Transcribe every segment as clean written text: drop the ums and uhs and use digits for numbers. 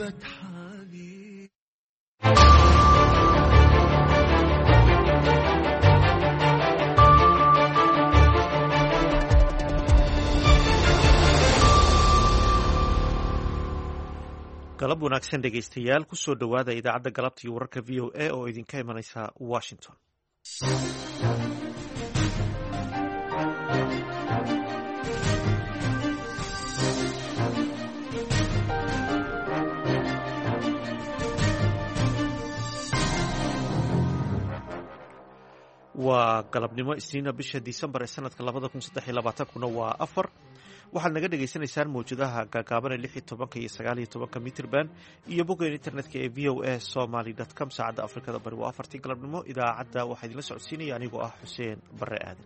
غابت حالي. galab wanaagsan dhegaystayaal kusoo dhowaada idaacadda galabta iyo wararka v o a oo idinka imanaysa washington. waa galabnimo isniina bisha disembar ee sanadka 2023 waa 4. waxaad naga dhagaysanaysaan mawjadaha gaagaaban ee 16 iyo 19 mitrban iyo bogeen internetka ee v o a somaly com. saacadda afrikada bari waa 4 galabnimo. idaacadda waxaa idinla socodsiinaya anigoo ah xuseen bare aadan.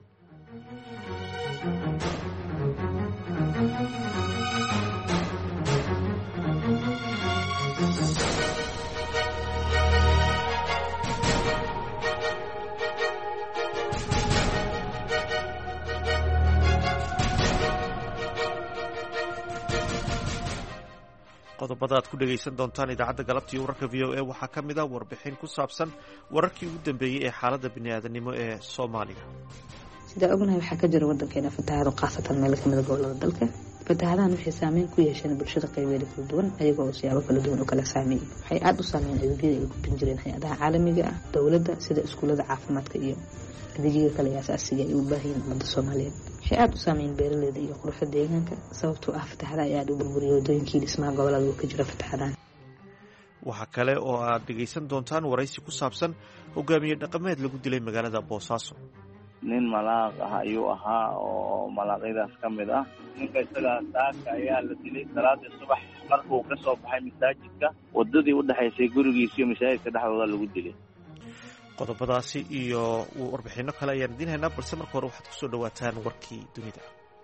qodobada aad ku dhegaysan doontaan idaacadda galabta iyo wararka v o a waxaa ka mid a warbixin ku saabsan wararkii ugu dambeeyey ee xaaladda bini'aadanimo ee soomaaliya. sidaa ognahay waxaa ka jira wadankeena fatahaado khaasatan meel kamida gobolada dalka. fatahadahan waxay saameyn ku yeesheen bulshada qaybeeda kala duwan ayagoo siyaabo kala duwan u kala saameeyey. waxay aada u saameeyeen adeegyada ay gudbin jireen hay-adaha caalamiga ah, dowladda sida iskuullada caafimaadka iyo adeegyada kale ee asaasiga ay u baahayiin ummadda soomaaliyeed. waxay aada u saameeyeen beeraleyda iyo quruxda deegaanka sababtoo ah fatahadaha ay aada u burburiyay wadooyinkii dhismaha gobolada uu ka jiro fatahadahan. waxaa kale oo aad dhegaysan doontaan waraysi ku saabsan hogaamiye dhaqameed lagu dilay magaalada boosaaso. nin malaaq ah ayuu ahaa oo malaaqyadaas ka mid ah. ninka isagaa saaka ayaa la dilay salaadii subax markuu ka soo baxay masaajidka, wadadii udhexaysay gurigiisa iyo masaajidka dhexdooda lagu dilay. qodobadaasi iyo warbixino kale ayaan idiin haynaa, balse marka hore waxaad kusoo dhawaataan warkii dunida.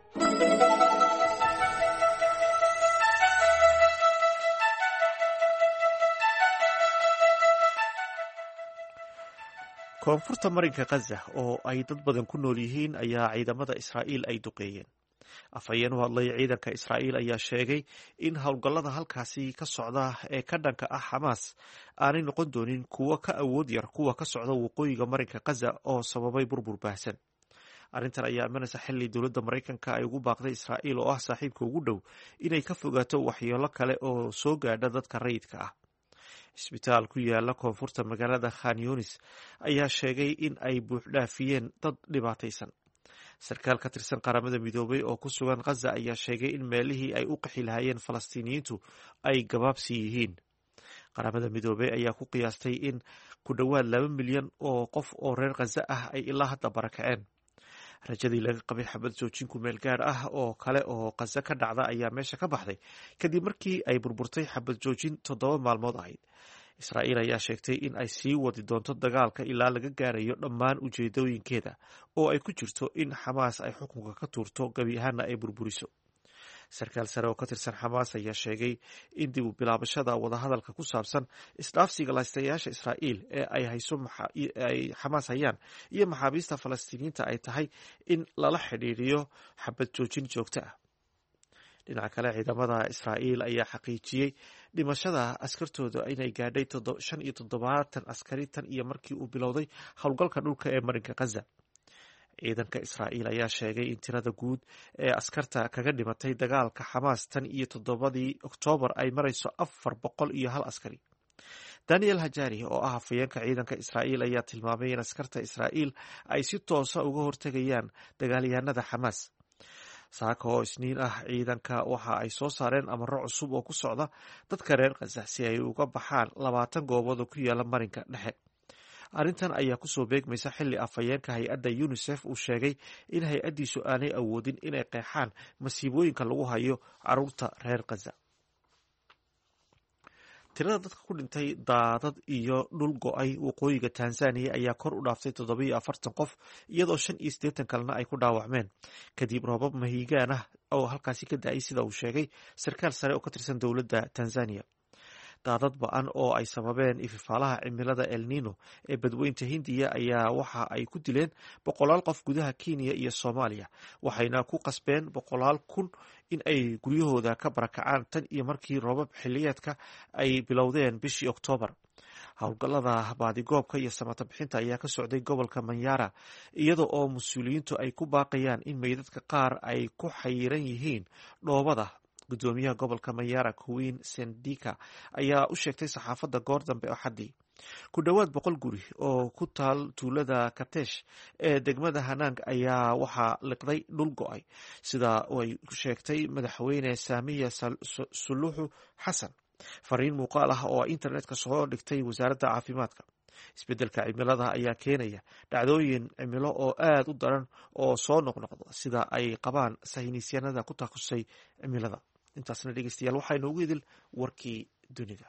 koonfurta marinka khaza oo ay dad badan ku nool yihiin ayaa ciidamada israa'iil ay duqeeyeen. afhayeen u hadlay ciidanka israa'iil ayaa sheegay in howlgallada halkaasi ka socda ee ka dhanka ah xamaas aanay noqon doonin kuwo ka awood yar kuwa ka socda waqooyiga marinka khaza oo sababay burbur baahsan. arrintan ayaa imanaysa xilli dowladda maraykanka ay ugu baaqday israa'iil oo ah saaxiibka ugu dhow inay ka fogaato waxyeelo kale oo soo gaadha dadka rayidka ah. isbitaal ku yaala koonfurta magaalada khan yunis ayaa sheegay in ay buuxdhaafiyeen dad dhibaataysan. sarkaal ka tirsan qaramada midoobay oo ku sugan khaza ayaa sheegay in meelihii ay u qaxi lahaayeen falastiiniyiintu ay gabaabsi yihiin. qaramada midoobey ayaa ku qiyaastay in ku dhowaad 2 milyan oo qof oo reer khaza ah ay ilaa hadda barakaceen. rajadii laga qabay xabad joojinku meel gaar ah oo kale oo khaza ka dhacda ayaa meesha ka baxday kadib markii ay burburtay xabad joojin 7 maalmood ahayd. israa'iil ayaa sheegtay in ay sii wadi doonto dagaalka ilaa laga gaarayo dhammaan ujeedooyinkeeda oo ay ku jirto in xamaas ay xukunka ka tuurto gebi ahaana ay burburiso. sarkaal sare oo ka tirsan xamaas ayaa sheegay in dib u bilaabashada wadahadalka ku saabsan isdhaafsiga laystayaasha israa'iil ee ay xamaas hayaan iyo maxaabiista falastiiniyiinta ay tahay in lala xidhiiriyo xabad joojin joogto ah. dhinaca kale ciidamada israa'iil ayaa xaqiijiyey dhimashada askartooda inay gaadhay 75 askari tan iyo markii uu bilowday howlgalka dhulka ee marinka khaza. ciidanka israa'iil ayaa sheegay in tirada guud ee askarta kaga dhimatay dagaalka xamaas tan iyo 7 oktoobar ay marayso 401 askari. daniel hajari oo ah hafayeenka ciidanka israa'iil ayaa tilmaamay in askarta israa'iil ay si toosa uga hortegayaan dagaalyahanada xamaas. saaka oo isniin ah ciidanka waxa ay soo saareen amaro cusub oo ku socda dadka reer khaza si ay uga baxaan 20 goobood oo ku yaala marinka dhexe. arrintan ayaa kusoo beegmaysa xilli afhayeenka hay-adda unisef uu sheegay in hay-addiisu aanay awoodin inay qeexaan masiibooyinka lagu hayo caruurta reer khaza. tirada dadka ku dhintay daadad iyo dhul go-ay waqooyiga tanzaniya ayaa kor u dhaaftay 47 qof iyadoo 85 kalena ay ku dhaawacmeen kadib roobab mahiigaan ah oo halkaasi ka da-ay sida uu sheegay sarkaal sare oo ka tirsan dowladda tanzaniya. daadad ba-an oo ay sababeen ififaalaha cimilada El Nino ee badweynta Hindiya ayaa waxa ay ku dileen 100 qof gudaha Kenya iyo Soomaaliya, waxayna ku qasbeen 100 kun in ay guryahooda ka barakacaan tan iyo markii roobab xilliyeedka ay bilowdeen bishii Oktoobar. howlgallada baadigoobka iyo samata bixinta ayaa ka socday gobolka Manyara, iyada oo mas-uuliyiintu ay ku baaqayaan in meydadka qaar ay ku xayiran yihiin dhoobada. gudoomiyaha gobolka Manyara Queen Sendika ayaa u sheegtay saxaafadda goor dambe oo xadii ku dhowaad 100 guri oo ku taal tuulada Katesh ee degmada Hanang ayaa waxaa liqday dhul go-ay, sida ay sheegtay madaxweyne Saamiya Suluhu Xasan fariin muuqaal ah oo internetka soo dhigtay wasaaradda caafimaadka. isbedelka cimilada ayaa keenaya dhacdooyin cimilo oo aad u daran oo soo noqnoqda, sida ay qabaan saynisyahanada ku takhasusay cimilada. intaasna dhegeystayaal waxaa inoogu idil warkii dunida.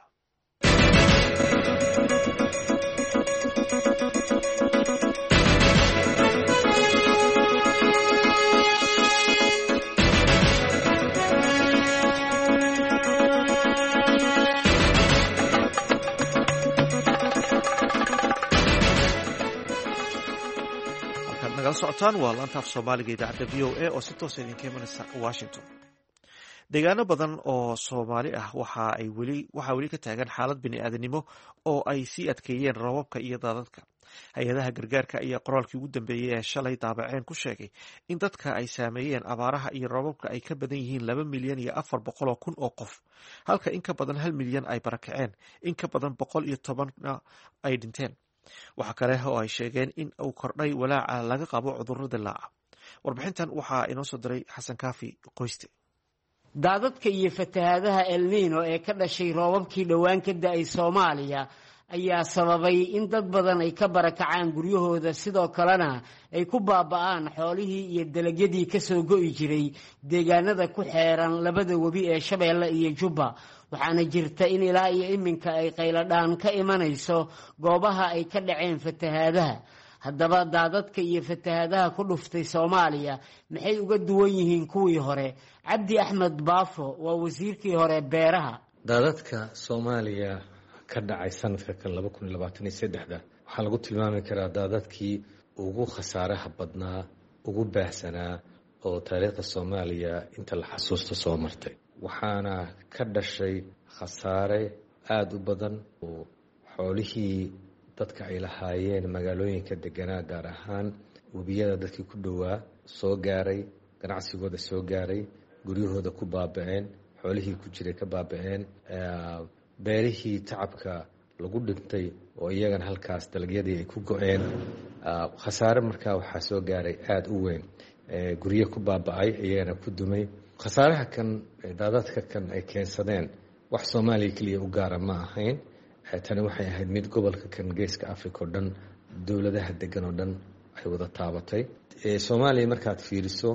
nagala socotaan waa laanta af soomaaliga idaacadda VOA oo si toosa idinka imanaysa Washington. deegaano badan oo Soomaali ah waxaa weli ka taagan xaalad bini'aadanimo oo ay sii adkeeyeen roobabka iyo daadadka. hay-adaha gargaarka ayaa qoraalkii ugu dambeeyey ee shalay daabaceen ku sheegay in dadka ay saameeyeen abaaraha iyo roobabka ay ka badan yihiin 2 milyan iyo 400 kun oo qof, halka in ka badan 1 milyan ay barakaceen, in ka badan 110 ay dhinteen. waxa kale oo ay sheegeen in uu kordhay walaaca laga qabo cudurro dilaaca. warbixintan waxaa inoo soo diray Xasan Kaafi Qoyste. daadadka iyo fatahaadaha El Nino ee ka dhashay roobabkii dhowaan ka da'ay Soomaaliya ayaa sababay in dad badan ay ka barakacaan guryahooda, sidoo kalena ay ku baaba'aan xoolihii iyo dalagyadii ka soo go'i jiray deegaanada ku xeeran labada webi ee Shabeelle iyo Jubba. waxaana jirta in ilaa iyo iminka ay qayladhaan ka imanayso goobaha ay ka dhaceen fatahaadaha. haddaba daadadka iyo fatahaadaha ku dhuftay Soomaaliya maxay uga duwan yihiin kuwii hore? Cabdi Axmed Baafo waa wasiirkii hore beeraha. daadadka Soomaaliya ka dhacay sanadka 2023 waxaa lagu tilmaami karaa daadadkii ugu khasaaraha badnaa, ugu baahsanaa oo taariikhda Soomaaliya inta la xasuusto soo martay. waxaana ka dhashay khasaare aada u badan oo xoolihii dadka ay lahaayeen magaalooyinka deganaa, gaar ahaan webiyada dadkii ku dhowaa soo gaaray, ganacsigooda soo gaaray, guryahooda ku baaba'een, xoolihii ku jiray ka baaba'een, beerihii tacabka lagu dhintay oo iyagana halkaas dalagyadii ay ku go-een. khasaare markaa waxaa soo gaaray aada u weyn, guryo ku baaba'ay, iyagana ku dumay. khasaaraha kan daadadka kan ay keensadeen wax Soomaaliya keliya u gaara ma ahayn. tani waxay ahayd mid gobolka kan geeska Afrika oo dhan, dowladaha degan oo dhan ay wada taabatay. Soomaaliya markaad fiiriso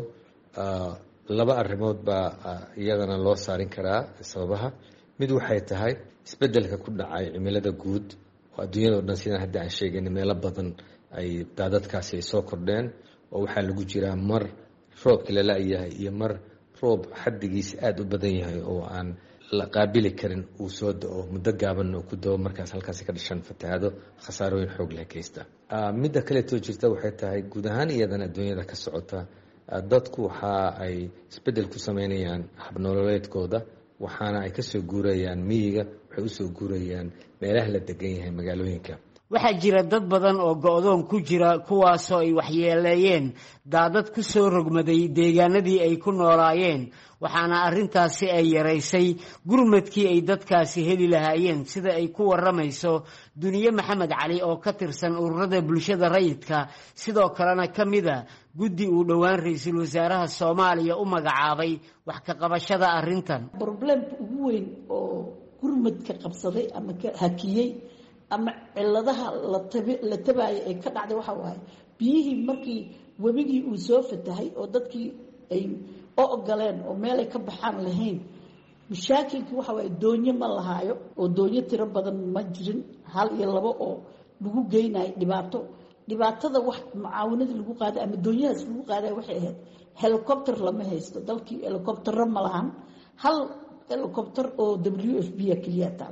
2 arrimood baa iyadana loo saarin karaa sababaha. mid waxay tahay isbedelka ku dhacay cimilada guud oo adduunyada oo dhan, sidaan hadda aan sheegaynay, meelo badan ay daadadkaasi ay soo kordheen, oo waxaa lagu jiraa mar roobka la la'yahay iyo mar roob xaddigiisa aada u badan yahay oo aan la qaabili karin uu soo da'o muddo gaaban oo ku da'o, markaas halkaasi ka dhashaan fatahaado khasaarooyin xoog leh kaysta. midda kaleetoo jirta waxay tahay guud ahaan iyadana adduunyada ka socota, dadku waxa ay isbeddel ku sameynayaan habnololeedkooda, waxaana ay kasoo guurayaan miyiga, waxay usoo guurayaan meelaha la degan yahay magaalooyinka. waxaa jira dad badan oo go'doon ku jira, kuwaasoo ay waxyeeleeyeen daadad ku soo rogmaday deegaanadii ay ku noolaayeen, waxaana arrintaasi ay yaraysay gurmadkii ay dadkaasi heli lahaayeen, sida ay ku waramayso Duniye Maxamed Cali oo ka tirsan ururada bulshada rayidka, sidoo kalena ka mida guddi uu dhowaan ra'iisul wasaaraha Soomaaliya u magacaabay wax ka qabashada arrintan. Problemka ugu weyn oo gurmadka qabsaday ama ka hakiyay ama ciladaha la tabaayay ay ka dhacday waxa waaye biyihii markii webigii uu soo fatahay oo dadkii ay ogoleen oo meel ay ka baxaan lahayn. mashaakilkii waxa waaye doonyo ma lahaayo oo doonyo tiro badan ma jirin, 1 iyo 2 oo lagu geynayo dhibaatada wax mucaawinada lagu qaaday ama doonyahaas lagu qaaday waxay ahayd helicopter lama haysto, dalkii helicopter ma lahan, 1 helicopter oo WFP kaliya taal.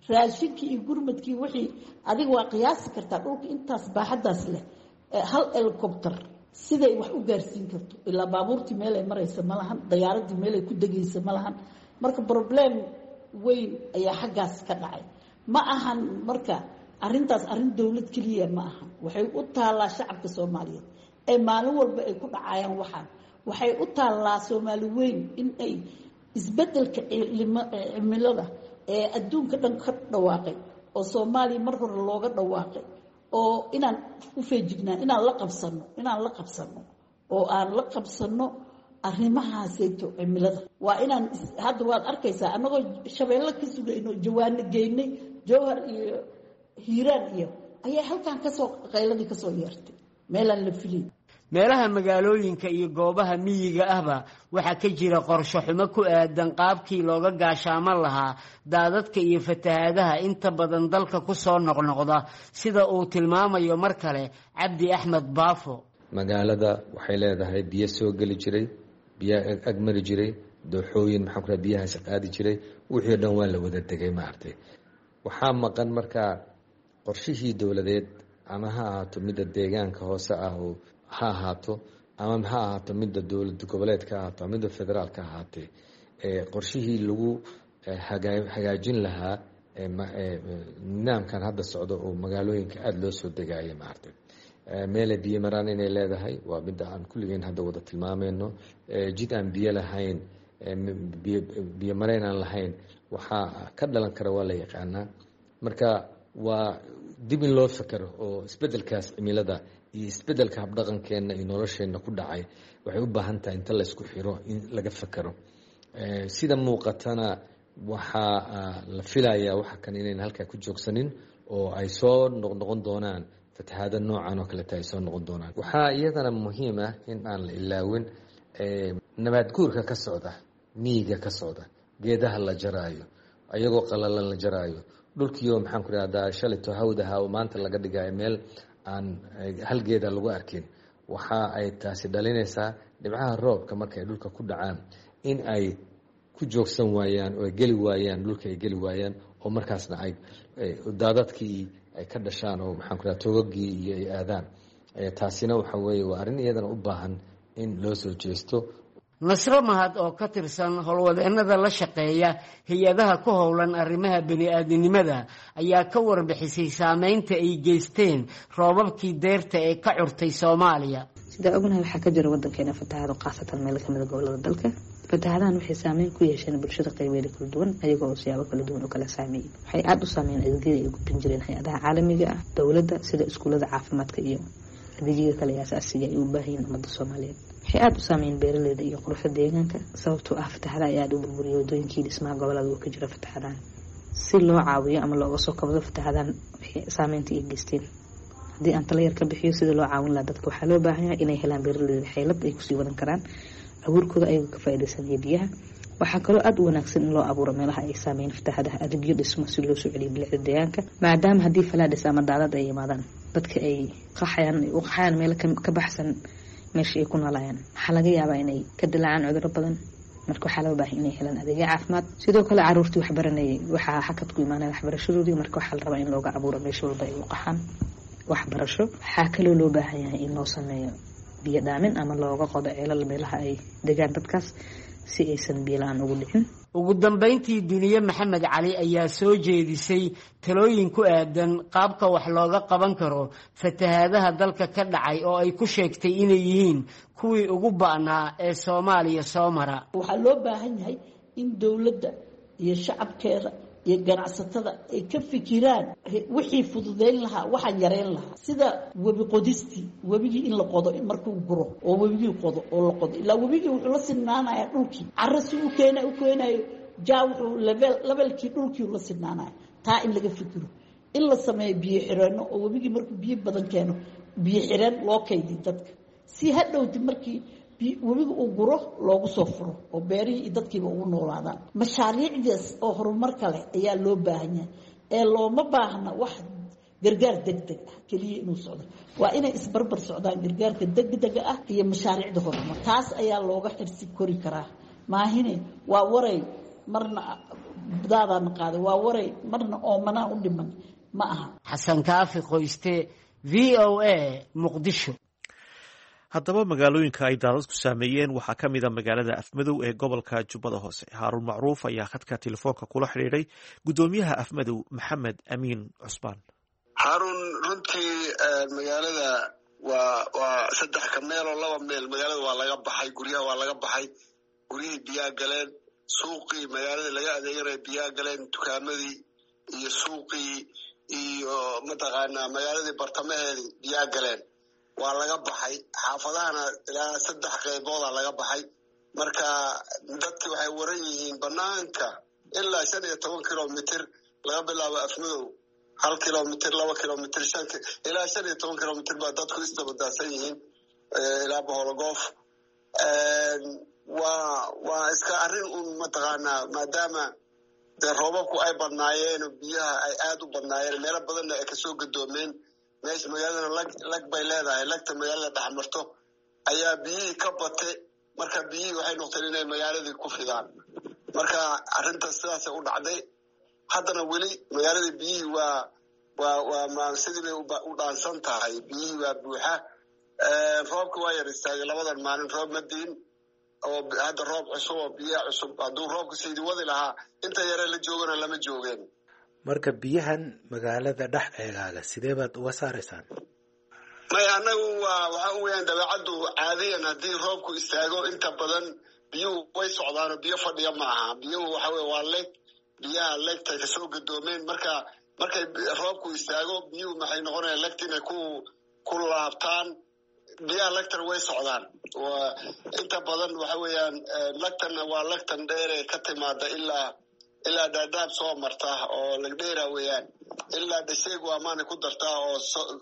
raashinkii iyo gurmadkii wixii adiga waa qiyaasi kartaa dhulka intaas baaxadaas leh hal helicopter siday wax u gaarsiin karto ilaa baabuurtii meel ay maraysa ma lahan diyaaradii meel ay ku degaysa ma lahan marka problem weyn ayaa xaggaas ka dhacay ma ahan marka arrintaas arrin dowlad keliya ma ahan waxay u taallaa shacabka soomaaliyeed ee maalin walba ay ku dhacayaan waxay u taallaa soomaali weyn in ay isbeddelka cimilada ee adduunka dhan ka dhawaaqay oo soomaaliya mar hore looga dhawaaqay oo inaan u feejignaan inaan la qabsano oo aan la qabsano arrimahaasayto cimilada waa inaan hadda waad arkaysaa annagoo shabeelle ka sugayno jawaano geynay jowhar iyo hiiraan iyo ayaa halkan qayladii kasoo yeertay meelaan la filin meelaha magaalooyinka iyo goobaha miyiga ahba waxaa ka jira qorshe xumo ku aadan qaabkii looga gaashaaman lahaa daadadka iyo fatahaadaha inta badan dalka ku soo noqnoqda sida uu tilmaamayo mar kale Cabdi Axmed Baafo. magaalada waxay leedahay biyo soo geli jiray biyo agmari jiray dooxooyin maxaa ku biyahaas qaadi jiray wixii dhan waa la wada degay maartay waxaa maqan markaa qorshihii dowladeed ama ha ahaato midda deegaanka hoose ah oo ha ahaato ama ha ahaato midda dowlad goboleedka ahaato midda federaalka ahaatee qorshihii lagu hagaajin lahaa nidaamkan hadda socdo oo magaalooyinka aada loo soo degaaya maartay meelay biyo maraan inay leedahay waa midda aan kulligeen hadda wada tilmaameyno jid aan biyo lahayn biyo mareen aan lahayn waxaa ka dhalan kara waa la yaqaanaa marka waa dib in loo fekero oo isbedelkaas cimilada iyo isbedelka habdhaqankeena iyo nolosheena ku dhacay waxay u baahan tahay inta la isku xiro in laga fekero sida muuqatana waxaa la filayaa waxa kan inayna halkaa ku joogsanin oo ay soo noqnoqon doonaan fatahaada noocan oo kaleeta ay soo noqon doonaan waxaa iyadana muhiim ah in aan la ilaawin nabaad guurka ka socda miyiga ka socda geedaha la jaraayo ayagoo qalalan la jaraayo dhulkiioo maxaan ku rahdaa shalito hawdaha oo maanta laga dhigayo meel aan halgeeda lagu arkin waxa ay taasi dhalinaysaa dhibcaha roobka markay dhulka ku dhacaan in ay ku joogsan waayaan oo geli waayaan dhulka ay geli waayaan oo markaasna ay daadadkii ay ka dhashaan oo maxaan ku rahdaa toogagii iyo ay aadaan taasina waxa weeye waa arrin iyadana u baahan in loo soo jeesto. Nasro Mahad oo ka tirsan howlwadeennada la shaqeeya hay-adaha ku howlan arrimaha bini'aadanimada ayaa ka warbixisay saameynta ay geysteen roobabkii deerta ee ka curtay Soomaaliya. Sida ognahay waxaa ka jira wadankeena fatahaado qaasatan meel ka mid ah gobolada dalka. Fatahaadahan waxay saameyn ku yeesheen bulshada qaybeed kala duwan ayagoo siyaabo kala duwan u kala saameeyay. Waxay aad u saameeyeen adeegyada ay gudbin jireen hay-adaha caalamiga ah, dawladda sida iskuulada caafimaadka iyo adeegyada kale ee asaasiga ay u baahan yihiin ummadda Soomaaliyeed. waxay aad u saameeyeen beeraleyda iyo quruxda deegaanka sababtoo ah fatahaada ay aad u burburiyay wadooyinkii dhismaha gobolada oo ka jira fatahaadahan si loo caawiyo ama looga soo kabado fatahaadahan saameynta ay geysteen. haddii aan tala yar ka bixiyo sida loo caawin lahaa dadka waxaa loo baahan yahay inay helaan beeraleyda xeelad ay kusii wadan karaan abuurkooda ayagoo ka faa'iidaysanaya biyaha. waxaa kaloo aad u wanaagsan in loo abuuro meelaha ay saameeyeen fatahaadaha adeegyo dhismo si loo soo celiyo bilicda deegaanka maadaama haddii falaadhis ama daadad ay yimaadaan dadka ay qaxayaan meel ka baxsan meesha ay ku noolayaan waxaa laga yaabaa inay ka dilaacaan cudurro badan marka waxaa loo baahan inay helaan adeegyo caafimaad. sidoo kale caruurtii wax baranayay waxaa xakad ku imaanaya waxbarashadoodii marka waxaa la rabaa in looga abuuro meesha walba ay u qaxaan waxbarasho. waxaa kaloo loo baahan yahay in loo sameeyo biyo dhaamin ama looga qodo ceelal meelaha ay degaan dadkaas si aysan biyo la-aan ugu dhicin. ugu dambeyntii Duniye Maxamed Cali ayaa soo jeedisay talooyin ku aadan qaabka wax looga qaban karo fatahaadaha dalka ka dhacay oo ay ku sheegtay inay yihiin kuwii ugu ba'naa ee Soomaaliya soo mara. waxaa loo baahan yahay in dawladda iyo shacabkeeda iyo ganacsatada ay ka fikiraan wixii fududeyn lahaa waxaan yareyn lahaa sida webi qodistii webigii in la qodo markuu guro oo webigii qodo oo la qodo ilaa webigii wuxuu la sinnaanayaa dhulkii carro si u keenayo jaa wuxuu levelkii dhulkii la sinnaanaya taa in laga fikiro in la sameeyo biyo xireenno oo webigii markuu biyo badan keeno biyo xireen loo kaydiyo dadka si hadhowti markii webiga uu guro loogu soo furo oo beerihii iyo dadkiiba ugu noolaadaan. mashaariicdaas oo horumar kale ayaa loo baahan yahay ee looma baahna wax gargaar degdeg ah keliya inuu socdo waa inay isbarbar socdaan gargaarka degdega ah iyo mashaariicda horumar taas ayaa looga xirsi kori karaa maahine waa waray marna daadaan qaaday waa waray marna oomanaa u dhiman ma aha. xasan kaafi qoyste, VOA, Muqdisho. haddaba magaalooyinka ay daadadku saameeyeen waxaa ka mid a magaalada Afmadow ee gobolka Jubbada Hoose. Haaruun Macruuf ayaa khadka telefoonka kula xidhiidhay gudoomiyaha Afmadow Maxamed Amiin Cusmaan. Haaruun, runtii magaalada waa 3 meel oo 2 meel magaalada waa laga baxay, guryaha waa laga baxay, guryihii biyaa galeen, suuqii magaalada laga adeeganaya biyaa galeen, dukaamadii iyo suuqii iyo mataqaanaa magaaladii bartamaheedii biyaa galeen, waa laga baxay. xaafadahana ilaa 3 qaybooda laga baxay. marka dadki waxay waran yihiin banaanka ilaa 15 kilomitir laga bilaabo Afmadow, 1 kilomitir 2 kilomitir ilaa 15 kilomitir baa dadku isdabadaasan yihiin ilaa Bohologoof. waa iska arrin un mataqaanaa maadaama dee roobabku ay badnaayeen oo biyaha ay aad u badnaayeen, meelo badanna ay kasoo gadoomeen. meesha magaaladana lag bay leedahay, lagta magaalada dhex marto ayaa biyihii ka batay. marka biyihii waxay noqteen inay magaaladii ku fidaan. marka arrintaas sidaasay u dhacday. haddana weli magaaladii biyihii waa sidii bay u dhaansan tahay, biyihii waa buuxa. roobka waa yar istaagay 2 maalin, roob ma diin oo hadda roob cusub oo biyaha cusub. hadduu roobka sidii wadi lahaa inta yare la joogana lama joogeen. marka biyahan magaalada dhex eegaaga sidee baad uga saaraysaan? maya anagu waxa weeyaan dabeecaddu caadiyan haddii roobku istaago inta badan biyuhu way socdaan, biyo fadhiya ma aha. biyuhu waxa weye waa leeg, biyaha leegtay kasoo gadoomeen. markay roobku istaago biyuhu maxay noqonayaan legta inay ku laabtaan. biyaha legtana way socdaan. inta badan waxa weeyaan legtana waa legtan dheere ka timaada ilaa Dhaadhaab soo marta oo lagdheera weeyaan, ilaa Dhasheeg waa maana ku dartaa oo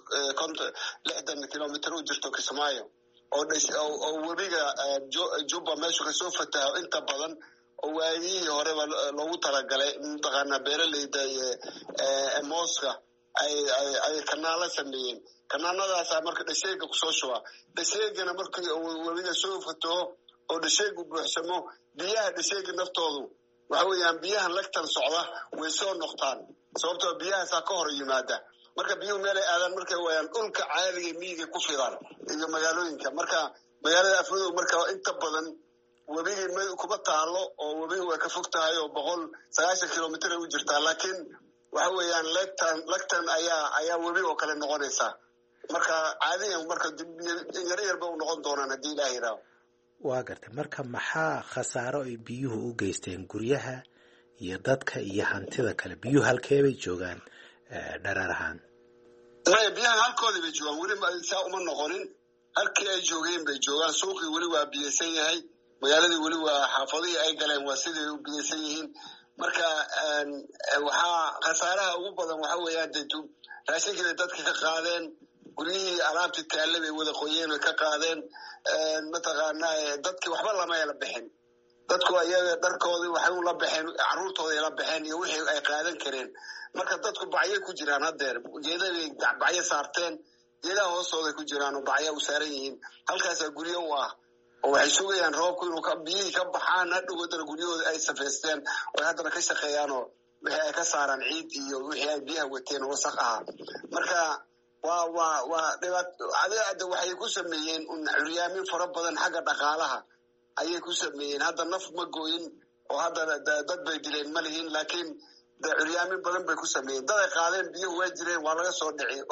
60 kilomitir u jirto Kismaayo, oo webiga Jubba meeshu kasoo fataho inta badan. oo waagii horeba loogu talagalay mataqaanaa beeraleyda mooska ay kanaala sameeyeen. kanaanadaasaa marka Dhasheega kusoo shuba. Dhasheegana markii webiga soo fataho oo Dhasheegu buuxsamo, biyaha Dhasheega naftoodu waxa weeyaan biyahan lagtan socda way soo noqtaan, sababtoo biyahaasaa ka hor yimaada. marka biyuhu meelay aadaan markay waayaan dhulka caadiga miyiga ku fidaan iyo magaalooyinka. marka magaalada Afmadow marka inta badan webigii kuma taalo, oo webigu way ka fog tahay oo 190 kilomitir ay u jirtaa. laakiin waxa weeyaan lagtan ayaa webi oo kale noqonaysa. marka caadiyan marka yaryarba u noqon doonaan haddii Ilaahay yiraaho. waa gartay. marka maxaa khasaaro ay biyuhu u geysteen guryaha iyo dadka iyo hantida kale? biyuhu halkee bay joogaan dharar ahaan? maya biyahan halkoodii bay joogaan, weli saa uma noqonin. halkii ay joogeen bay joogaan. suuqii weli waa biyeysan yahay, magaaladii weli waa xaafadihii ay galeen waa siday u biyeysan yihiin. marka waxaa khasaaraha ugu badan waxa weeyaan de raashinkii bay dadka ka qaadeen, guryihii alaabtii taalle bay wada qoyeen way ka qaadeen. mataqaanaa dadkii waxba lama la bixin. dadku iyaga dharkoodii waxay ula baxeen, caruurtooday la baxeen iyo wixii ay qaadan kareen. marka dadku bacyay ku jiraan haddeer, geedaday bacyo saarteen, geedaha hoostooday ku jiraan oo bacya u saaran yihiin. halkaasaa guryo u ah oo waxay sugayaan roobku inuu biyihii ka baxaan, hadhowadana guryahooda ay safeysteen oo haddana ka shaqeeyaanoo wixii ay ka saaraan ciid iyo wixii ay biyaha wateen oo wasaq ahaa. marka waa dhibaato waxay ku sameeyeen curyaamin fara badan xagga dhaqaalaha ayay ku sameeyeen. hadda naf ma gooyin oo hadda dad bay dileen ma lihin, laakiin curyaamin badan bay ku sameeyeen. dad ay qaadeen biyuhu way jireen, waa laga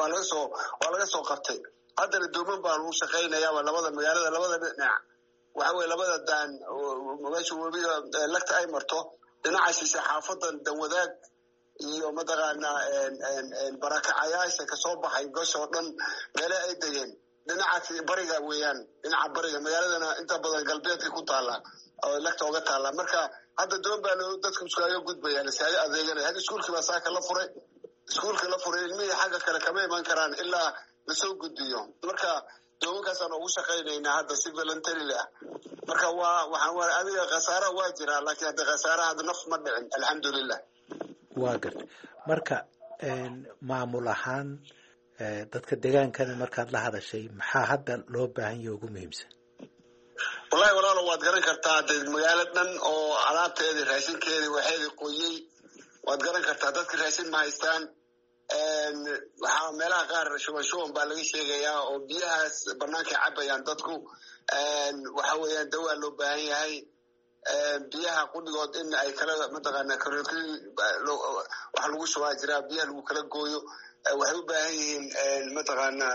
soo qabtay. haddana dooman baa lagu shaqaynayaa labada magaalada labada dhinac. waxa weye labada daan meesha webiga lagta ay marto, dhinaca shishe xaafadan Danwadaag iyo mataqaanaa barakacayaasha kasoo baxay goshoo dhan meele ay degeen. dhinaca bariga weeyaan, dhinaca bariga magaaladana inta badan galbeedka ku taala oo lagta oga taala. marka hadda doon baa dadka iskaaga gudbayaan, iskaaga adeeganaya. hadda iskuulkii baa saaka la furay, ilmihii xagga kale kama iman karaan ilaa lasoo gudbiyo. marka doomankaasaan ugu shaqaynaynaa hadda si voluntary ah. marka waxaan adiga khasaara waa jiraa, laakiin hadda khasaaraha hadda naf ma dhicin alxamdulilah. waa gartay. marka maamul ahaan dadka degaankana markaad la hadashay maxaa hadda loo baahan yahay ugu muhiimsan? wallahi walaalo waad garan kartaa magaalo dhan oo alaabteedii raashinkeedii waxeedii qoyey waad garan kartaa dadka raashin ma haystaan waxaa meelaha qaar shuban baa laga sheegayaa oo biyahaas banaanka cabayaan dadku waxa weeyaan dawaa loo baahan yahay biyaha qudhigood in ay kala mataqaana karootay waxa lagu shubaa jiraa biyaha lagu kala gooyo waxay u baahan yihiin mataqaana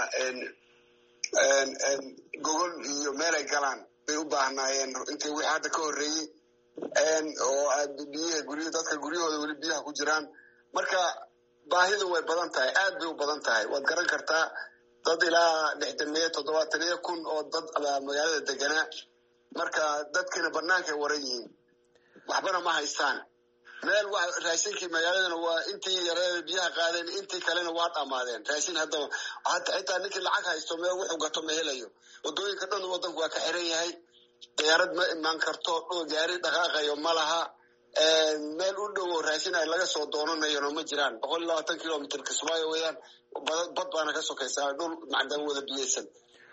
gogol iyo meel ay galaan bay u baahnaayeen intii wixii hadda ka horreeyey oo biyaha dadka guryahooda weli biyaha ku jiraan marka baahidu way badan tahay aad bay u badan tahay waad garan kartaa dad ilaa 670,000 oo dad magaalada deganaa marka dadkina bannaankay waran yihiin waxbana ma haystaan meel raashinkii magaaladana waa intii yareeda biyaha qaadeen intii kalena waa dhammaadeen raashin haddaba xitaa ninkii lacag haysto meel wuxuu gato ma helayo waddooyinka dhan waddanku waa ka xiran yahay diyaarad ma imaan karto gaari dhaqaaqayo ma laha meel u dhowo raashin ay laga soo doonanayano ma jiraan 120 kilomitr kismaayo weeyaan bad baana ka sokaysaa dhul macdan wada biyeysan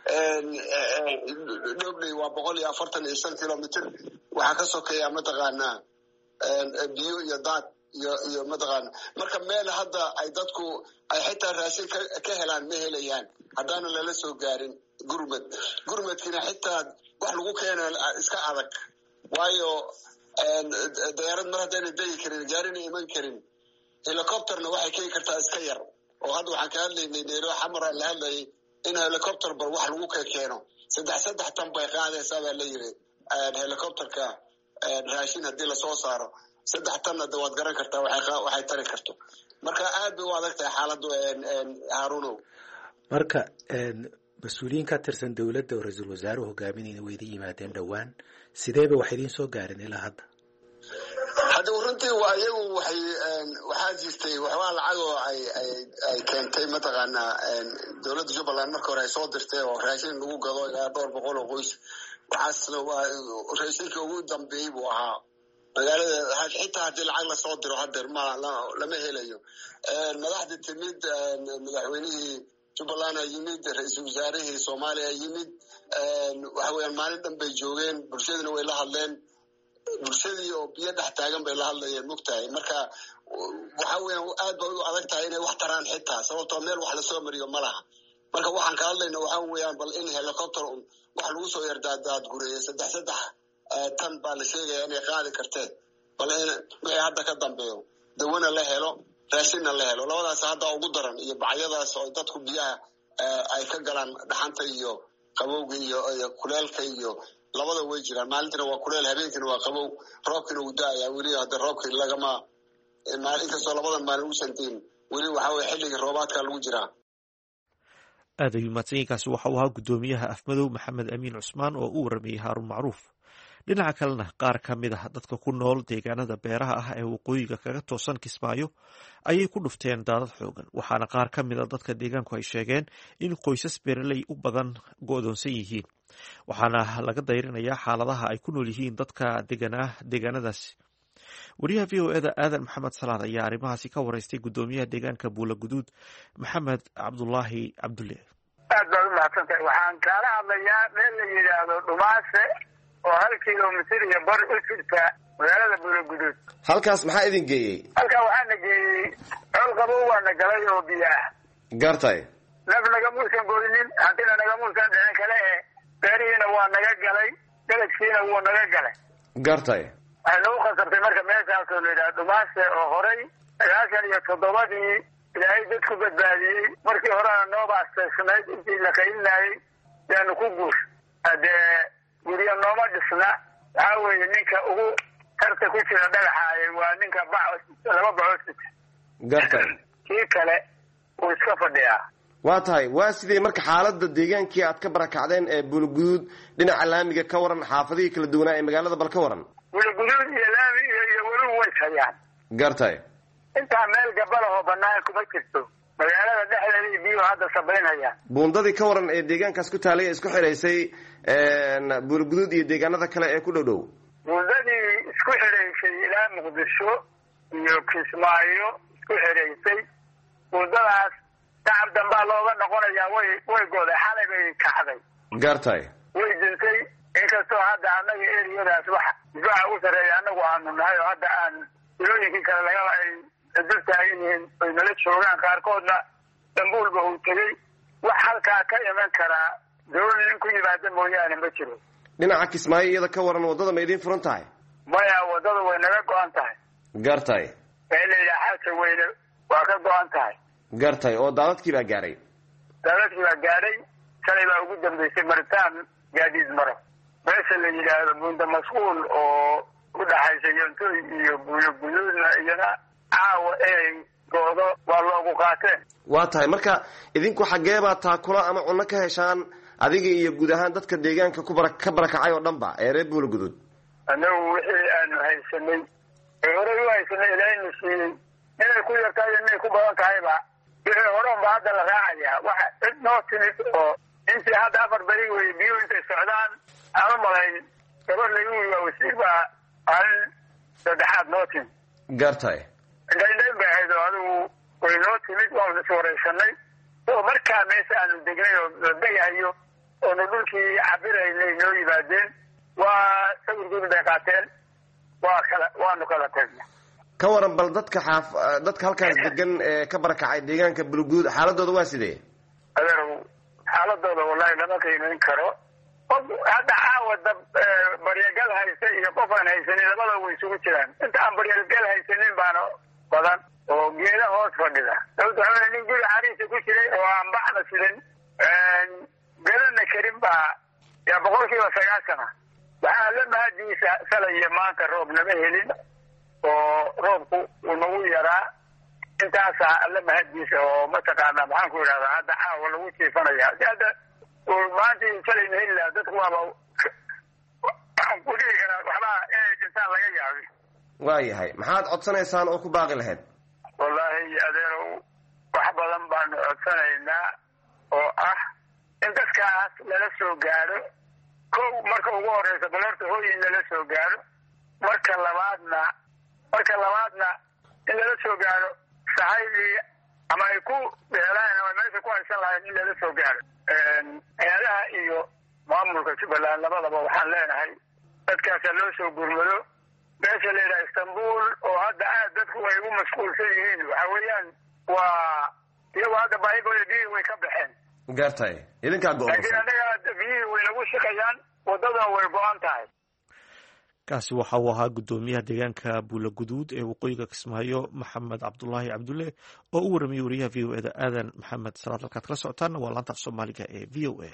dhobley waa 145 kilomitr waxaa ka sokeeya mataqaanaa biyo iyo daad iyo mataqaana marka meel hadda ay dadku ay xitaa raashin ka helaan ma helayaan haddaana lala soo gaarin gurmadkina xitaa wax lagu keena iska adag waayo diyaarad mar haddayna degi karin gaarina iman karin helicopterna waxay keeni kartaa iska yar oo hadda waxaan ka hadlaynay neelo xamara la hadlayay in helicopter bal wax lagu keeno saddex tan bay qaadaysaa baa la yiri helicopterka raashin haddii lasoo saaro 3 tanna de waad garan kartaa waxay tari karto marka aad bay u adag tahay xaaladdu Haarunow marka mas-uuliyiin ka tirsan dowladda oo ra-iisul wasaaruhu hogaaminayna way idin yimaadeen dhowaan sideeba wax idiin soo gaarin ilaa hadda runtii waa iyagu waxaa jirtay waxbaa lacag oo ay keentay mataqaanaa dowladda Jubbaland marka hore ay soo dirtay oo raashin lagu gado ilaa 200 oo qoys waxaasna waa raashinkii ugu dambeeyey buu ahaa magaalada xitaa haddii lacag lasoo diro hadeer lama helayo madaxda timid madaxweynihii Jubbaland yimid ra-iisul wasaarihii Soomaaliya yimid waxa weeyaan maalin dhan bay joogeen bulshadana way la hadleen bulshadii oo biyo dhex taagan bay la hadlayeen mugtahay marka waxa weeyaan aad bay u adag tahay inay wax taraan xitaa sababtoo meel wax lasoo mariyo ma laha marka waxaan ka hadlayna waxa weeyaan bal in helicopter wax lagu soo yardaadaad gureeyay 3 tan baa la sheegaya inay qaadi karteen bal wixii hadda ka dambeeyo dawana la helo raashinna la helo labadaas hadda ugu daran iyo bacyadaas oo dadku biyaha ay ka galaan dhaxanta iyo qabowga iyo kuleelka iyo labada way jiraan maalintina waa kuleel habeenkina waa qabow roobkina uu daaya weli hadda roobkii lagama maalin kastoo labadan maalin u santiin weli waxa weeye xilligii roobaadka lagu jiraa aad ayuu mahadsanyiinkaasi waxa uu ahaa guddoomiyaha afmadow maxamed amiin cusmaan oo u waramayey haaruun macruuf dhinaca kalena qaar ka mid ah dadka ku nool deegaanada beeraha ah ee waqooyiga kaga toosan Kismaayo ayay ku dhufteen daadad xoogan waxaana qaar ka mid ah dadka deegaanku ay sheegeen in qoysas beeraley u badan go'doonsan yihiin waxaana laga dayrinayaa xaaladaha ay ku nool yihiin dadka deegaanadaasi wariyaha VOAda aadan maxamed salaad ayaa arrimahaasi ka waraystay guddoomiyaha deegaanka Buula Guduud Maxamed Cabdulaahi Cabdulle aad baa u mahadsantahay waxaan kaala hadlayaa meel la yidhaahdo Dhumaase oo 1 kilomitir iyo bar u jirta magaalada Buula Guduud halkaas maxaa idin geeyey halkaa waxaana geeyey xool qabow waana galay oo biyaha gartay naf nagamuusan goynin hantina nagamuusan dhicin kale beerihiina waa naga galay dalagkiina wuu naga galay gartay waxay nagu khasabtay marka meeshaasoo la yidhaha Dhumaase oo horey 97 ilaahay dadku badbaadiyey markii horena nooba asteysnayd intii la qaylinayay yaanu ku guur hadee guryo nooma dhisna waxaa weeye ninka ugu tarta ku jira dhagaxaaye waa ninka 2 bacood gartay kii kale uu iska fadhiyaa waa tahay waa sidee marka xaaladda deegaankii aad ka barakacdeen ee Buula Guduud dhinaca laamiga ka waran xaafadihii kala duwanaa ee magaalada bal ka waran Buula Guduud iyo laami iyo weli way hayaan gartay intaa meel gabal oo bannaan kuma jirto magaalada dhexdeeda biyo hadda sabaynaya buundadii ka waran ee deegaankaas ku taalay isku xiraysay Buula Guduud iyo deegaanada kale ee ku dhow buundadii isku xiraysay ilaa Muqdisho iyo Kismaayo isku xiraysay buundadaas tacab dambaa looga noqonayaa way gooday xalay bay kacday gartay way dintay inkastoo hadda annaga eriyadaas wax difaaca u sarreeya annagu aanu nahay oo hadda aan ilooyinkii kale lagaba ay dul taagan yihiin ay nala joogaan qaarkoodna dambuulba uu tegey wax halkaa ka iman karaa dawlad nin ku yimaada mooyaane ma jiro. dhinaca Kismaayo iyada ka waran wadada ma idin furan tahay? maya wadada way naga go-an tahay. gartay elayda xaaja weyne waa ka go-an tahay. gartay oo daadadkii baa gaaray. daadadkii baa gaaray shalay baa ugu dambeysay maritaan gaadiid maro meesha la yidhaahdo bunda masquul oo u dhaxaysa yontoy iyo buuyo guduudna iyana caawa inay goodo waa loogu qaateen. waa tahay marka idinku xaggee baa taakula ama cunno ka heshaan adiga iyo guud ahaan dadka deegaanka ka barakacay oo dhanba ee reer Buulaguduud? annagu wixii aanu haysanay ee horey u haysanay ilaahayna siiyey inay ku yartahay inay ku badan tahayba wixii hore unba hadda la raacayaa waxa cid noo timid oo intii hadda 4 beri wey biyo intay socdaan ama malayn gabar lagu waa wasiir baa aan saddexaad noo timid. gartay indhayn baa haydo adigu way noo timid waanu is waraysanay oo markaa meesha aanu degnay oo la degayo oo dhulkii cabiraynay noo yimaadeen waa sawirkooda bay qaateen waanu kala tagnay. ka waran bal dadka halkaas degan ee ka barakacay deegaanka Buulaguduud xaaladooda waa sidee? adeerow xaaladooda wallahi lama qiimeyn karo. qof hadda caawa baryagal haysta iyo qof aan haysanin labada way isugu jiraan. inta aan baryagal haysanin baana badan oo geeda hoos fadhida sababtoo ah nin guri xariisa ku jiray oo aan bacda sidin geedana karin baa yaa 90% waxaa la mahadiisa salay iyo maanta roob nama helin oo roobku uu nagu yaraa intaasaa alla mahadiisa oo mataqaanaa maxaan ku idhahdaa hadda caawa lagu jiifanaya hadda maanta salayna heli lahaa dadku waaba waxaan ku dhihi karaa waxbaa inay dhintaan laga yaabay. waayahay maxaad codsanaysaan oo ku baaqi lahayd? wallaahi adeerow wax badan baanu codsanaynaa oo ah in dadkaas lala soo gaaro kow marka ugu horeysa balarta hooyin lala soo gaaro marka labaadna in lala soo gaaro sahaydii ama ay ku dheelaan ama meesha ku haysan lahayn in lala soo gaaro. hay-adaha iyo maamulka Jubbaland labadaba waxaan leenahay dadkaasa loo soo gurmado meesha la yidhaha Istanbul oo hadda aad dadku ay ugu mashquulsan yihiin waxa weeyaan waa iyagoo hadda baahigooda biyihii way ka baxeen. gartay idinkaa go-an laakiin annaga biyihii way nagu shaqayaan wadada way go-an tahay. kaasi waxa uu ahaa guddoomiyaha deegaanka Buulaguduud ee waqooyiga Kismaayo Maxamed Cabdulaahi Cabdulle oo u warramiyay wariyaha VOA-da Aadan Maxamed Salaad. halkaad kala socotaan waa laanta af Soomaaliga ee VOA.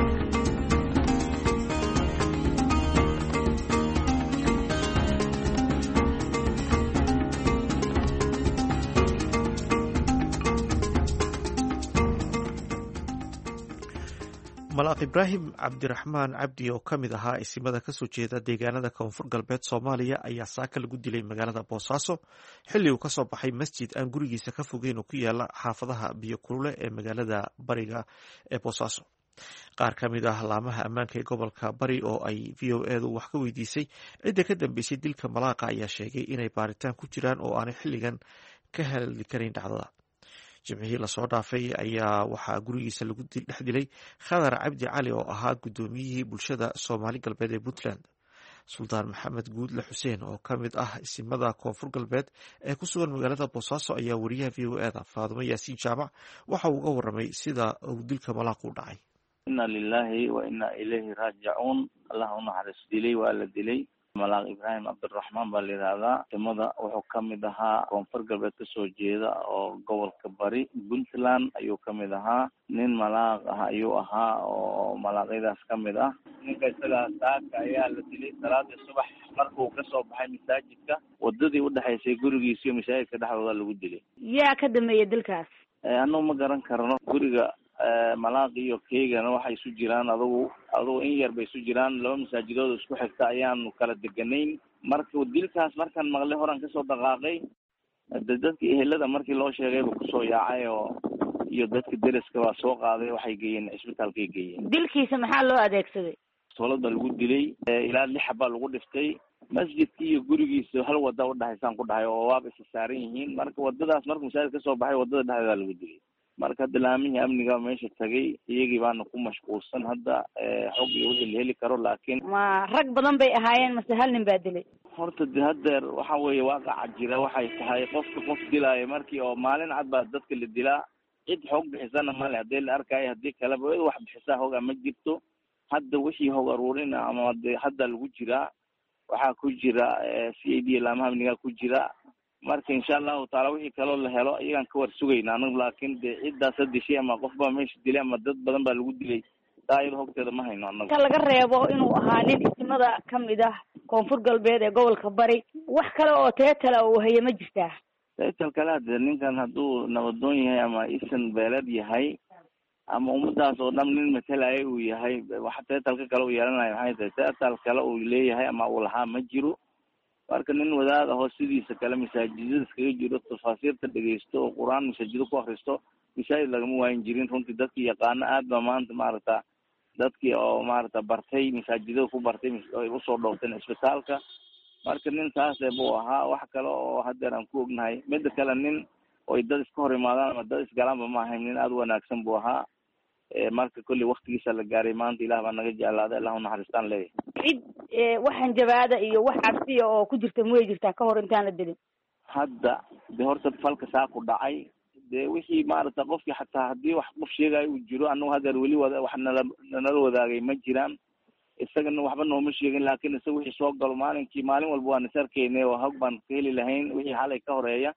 malaaq Ibraahim Cabdiraxmaan Cabdi oo ka mid ahaa isimada kasoo jeeda deegaanada koonfur galbeed Soomaaliya ayaa saaka lagu dilay magaalada Boosaaso xilli uu kasoo baxay masjid aan gurigiisa ka fogeyn oo ku yaala xaafadaha biyo kulule ee magaalada bariga ee Boosaaso. qaar ka mid ah laamaha ammaanka ee gobolka bari oo ay VOA-du wax ka weydiisay cidda ka dambeysay dilka malaaqa ayaa sheegay inay baaritaan ku jiraan oo aanay xilligan ka hadli karin dhacdada. jimcihii lasoo dhaafay ayaa waxaa gurigiisa lagu dhex dilay Khadar Cabdi Cali oo ahaa guddoomiyihii bulshada Soomaali galbeed ee Puntland. Suldaan Maxamed Guudle Xuseen oo ka mid ah isimada koonfur galbeed ee ku sugan magaalada Boosaaso ayaa wariyaha VOA-da Faadumo Yaasiin Jaamac waxa uu uga warramay sida uu dilka malaaq u dhacay. inna lillahi wa inna ilayhi raajicuun. allah u naxariis dilay waa la dilay malaaq Ibraahim Cabdiraxmaan baa la yidhaahdaa. isimada wuxuu ka mid ahaa koonfur galbeed kasoo jeeda oo gobolka bari Puntland ayuu ka mid ahaa. nin malaaq ah ayuu ahaa oo malaaqyadaas ka mid ah. ninka isagaa saaka ayaa la dilay salaadii subax markuu kasoo baxay masaajidka wadadii udhexaysay gurigiisa iyo masaajidka dhexdooda lagu dilay. yaa ka dambeeya dilkaas? anuu ma garan karno. guriga malaaq iyo keygana waxay isu jiraan adugu in yar bay isu jiraan. 2 masaajidood isku xigta ayaanu kala deganayn. marka dilkaas markaan maqlay horan kasoo dhaqaaqay dadkii ehelada markii loo sheegay buu kusoo yaacay oo iyo dadka deriska waa soo qaaday waxay geeyeen isbitaalkay geeyeen. dilkiisa maxaa loo adeegsaday? toolada lagu dilay ilaa 6 xaba lagu dhiftay. masjidkii iyo gurigiisa hal wada udhaxaysaan ku dhahay oo waaba isa saaran yihiin. marka wadadaas markuu masaajid kasoo baxay wadada dhexdeeda lagu dilay. marka hadda laamihii amniga meesha tagay iyagii baana ku mashquulsan hadda xog iyo wixii la heli karo. laakiin ma rag badan bay ahaayeen mase hal nin baa dilay? horta de hadeer waxa weeye waaqaca jira waxay tahay qofka qof dilaayo markii oo maalin cad baa dadka la dilaa, cid xoog bixisana male. haddii la arkaayo haddii kaleba wax bixisaa hoga ma jirto. hadda wixii hog aruurina ama de hadda lagu jiraa, waxaa ku jira CID laamaha amniga ku jira. marka insha allahu taala wixii kaloo la helo iyagaan ka war sugayna anagu. laakiin de ciddaas dishay ama qof baa meesha dilay ama dad badan baa lagu dilay, taa iyada hogteeda ma hayno anagu. ka laga reebo inuu ahaa nin ismada kamid ah koonfur galbeed ee gobolka bari, wax kale oo teetala uu haye ma jirtaa? teetal kale hade ninkan hadduu nabadoon yahay ama isan beeled yahay ama ummadaas oo dhan nin matalaya uu yahay, waxa teetalka kale u yeelanayo maxay tahay? teetal kale uu leeyahay ama uu lahaa ma jiro. marka nin wadaad ahoo sidiisa kale masaajidada iskaga jiro, tafaasiirta dhegeysto oo qur-aan masaajido ku akristo, masaajid lagama waayin jirin. runtii dadkii yaqaano aad ba maanta maaragta dadkii oo maaragta bartay masaajidada ku bartay ay usoo dhoofteen isbitaalka. marka nin saase buu ahaa. wax kale oo hadeer aan ku ognahay mida kale nin oy dad iska hor imaadaan ama dad isgalaanba ma ahayn. nin aada u wanaagsan buu ahaa. marka kolley waktigiisa la gaaray maanta ilaah baa naga jeclaaday, allah unaxariistaan leeyahay. cid waxaan jabaada iyo wax cabsiya oo ku jirta maway jirtaa ka hor intaan la dilin? hadda de horta falka saa ku dhacay de wixii maaragta qofkii xataa haddii wax qof sheegayo uu jiro, anagu hadeer weli wax nala wadaagay ma jiraan. isagana waxba nooma sheegin, laakiin isaga wixii soo galo maalin walba waan is arkeyne oo hog baan ka heli lahayn wixii xalay ka horeeya.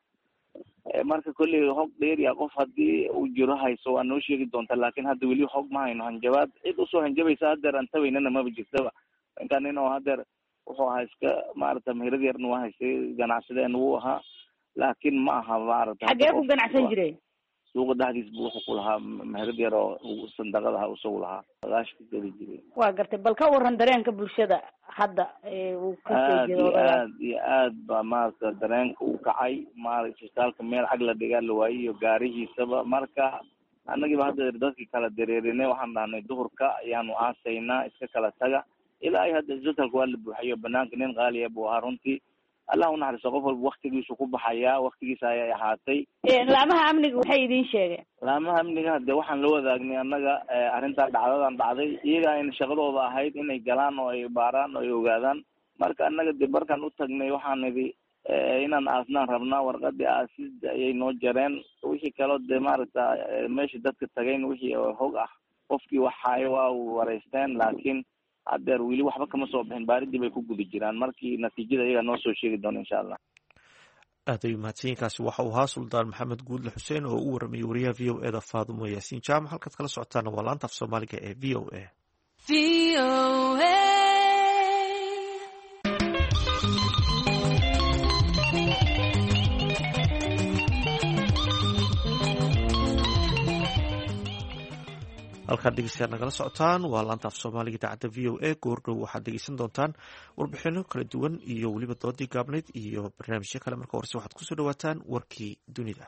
marka kolley hog dheeriya qof haddii uu jiro hayso waa noo sheegi doonta, laakiin hadda weli hog ma hayno. hanjabaad cid usoo hanjabaysa hadeer aan tabaynana maba jirtaba. ninkaan nin oo hadeer wuxuu ahaa iska maaragta meherad yarna waa haystay, ganacsadeen wuu ahaa, laakiin ma aha maaragta. xaggee ku ganacsan jiray? suuqa dhexdiis bu wuxuu ku lahaa meherad yar oo sandaqadaha isagu lahaa, bagaash ka geli jiray. waa gartay. bal ka waran dareenka bulshada hadda uu kasoo jeedo? aad iyo aad ba maaragta dareenka uu kacay. maaragta isbitaalka meel cag la dhigaa la waayey iyo gaarihiisaba. marka annagiiba hadda dadkii kala dareerinay, waxaan dhahnay duhurka ayaanu aasaynaa, iska kala taga. ilaa ay hadda isbitaalka waa la buuxayo banaanka. nin qaaliya buu ahaa runtii. allah unaxariisto. qof walba waktigiisu ku baxayaa, waktigiisa ayay ahaatay. laamaha amniga waxay idin sheegeen? laamaha amniga hade waxaan la wadaagnay annaga arrintaa dhacdadan dhacday. iyaga ayna shaqadooda ahayd inay galaan oo ay baaraan oo ay ogaadaan. marka annaga de markaan u tagnay waxaan idhi inaan aasnaan rabnaa. warqadii aasida ayay noo jareen. wixii kaloo de maaragta meesha dadka tagayn wixii hog ah qofkii waxaayo waa wareysteen, laakiin hadeer weli waxba kama soo bixin. baaridii bay ku guda jiraan. markii natiijada iyaga noo soo sheegi doona insha allah. aad ayuu mahadsanyiinkaasi waxa uu ahaa suldaan maxamed guudle xuseen oo u waramayay wariyaha v o e da faadumo yaasiin jaamac. halkaad kala socotaana waa laanta af soomaaliga ee v o a. halkaad dhegeystayaal nagala socotaan waa laanta af soomaaliga idaacadda v o a. goordhow waxaad dhegeysan doontaan warbixino kala duwan iyo weliba doodii gaabneyd iyo barnaamijyo kale. marka horese waxaad kusoo dhawaataan warkii dunida.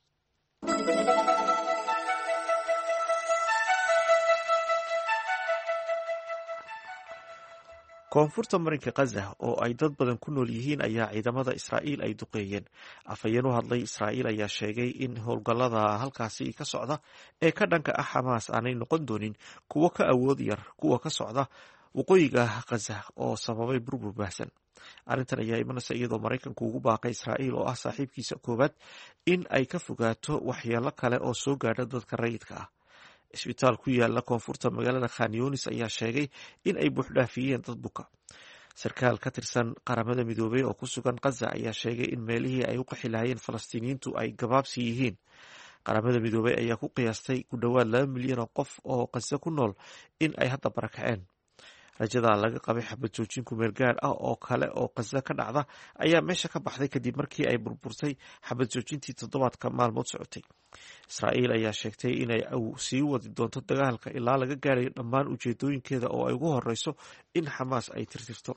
koonfurta marinka khaza oo ay dad badan ku nool yihiin ayaa ciidamada israa'iil ay duqeeyeen. afhayeen u hadlay israa'iil ayaa sheegay in howlgallada halkaasi ka socda ee ka dhanka ah xamaas aanay noqon doonin kuwo ka awood yar kuwa ka socda waqooyiga khaza oo sababay burbur baahsan. arrintan ayaa imanaysa iyadoo maraykanku ugu baaqay israa'iil oo ah saaxiibkiisa koowaad in ay ka fogaato waxyeelo kale oo soo gaadha dadka rayidka ah. isbitaal ku yaala koonfurta magaalada khan yunis ayaa sheegay in ay buuxdhaafiyeen dad buka. sarkaal ka tirsan qaramada midoobey oo ku sugan khaza ayaa sheegay in meelihii ay u qaxi lahayeen falastiiniyiintu ay gabaabsi yihiin. qaramada midoobey ayaa ku qiyaastay ku dhowaad 2 milyan oo qof oo khaza ku nool in ay hadda barakaceen. rajada laga qabay xabad joojin ku meel gaar ah oo kale oo khaza ka dhacda ayaa meesha ka baxday kadib markii ay burburtay xabad joojintii 7 maalmood socotay. israa'iil ayaa sheegtay inay sii wadi doonto dagaalka ilaa laga gaarayo dhammaan ujeedooyinkeeda oo ay ugu horeyso in xamaas ay tirtirto.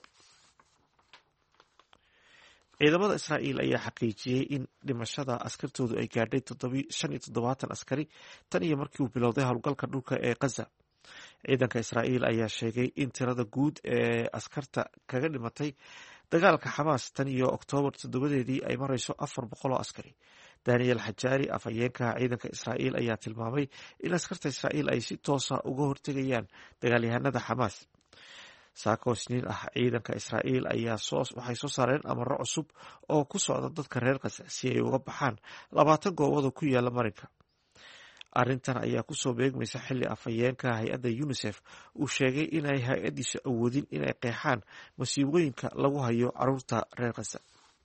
ciidamada israa'iil ayaa xaqiijiyey in dhimashada askartoodu ay gaadhay 75 askari tan iyo markii uu bilowday howlgalka dhulka ee khaza. ciidanka israa'iil ayaa sheegay in tirada guud ee askarta kaga dhimatay dagaalka xamaas tan iyo oktoobar 7 ay marayso 400 oo askari. daniel xajaari afhayeenka ciidanka israa'iil ayaa tilmaamay in askarta israa'iil ay si toosa uga hortegayaan dagaalyahanada xamaas. saako isniin ah ciidanka israa'iil waxay soo saareen amaro cusub oo ku socda dadka reer Gaza si ay uga baxaan 20 goobood oo ku yaala marinka. arrintan ayaa kusoo beegmaysa xilli afhayeenka hay-adda UNICEF uu sheegay inay hay-addiisu awoodin inay qeexaan masiibooyinka lagu hayo caruurta reer Gaza.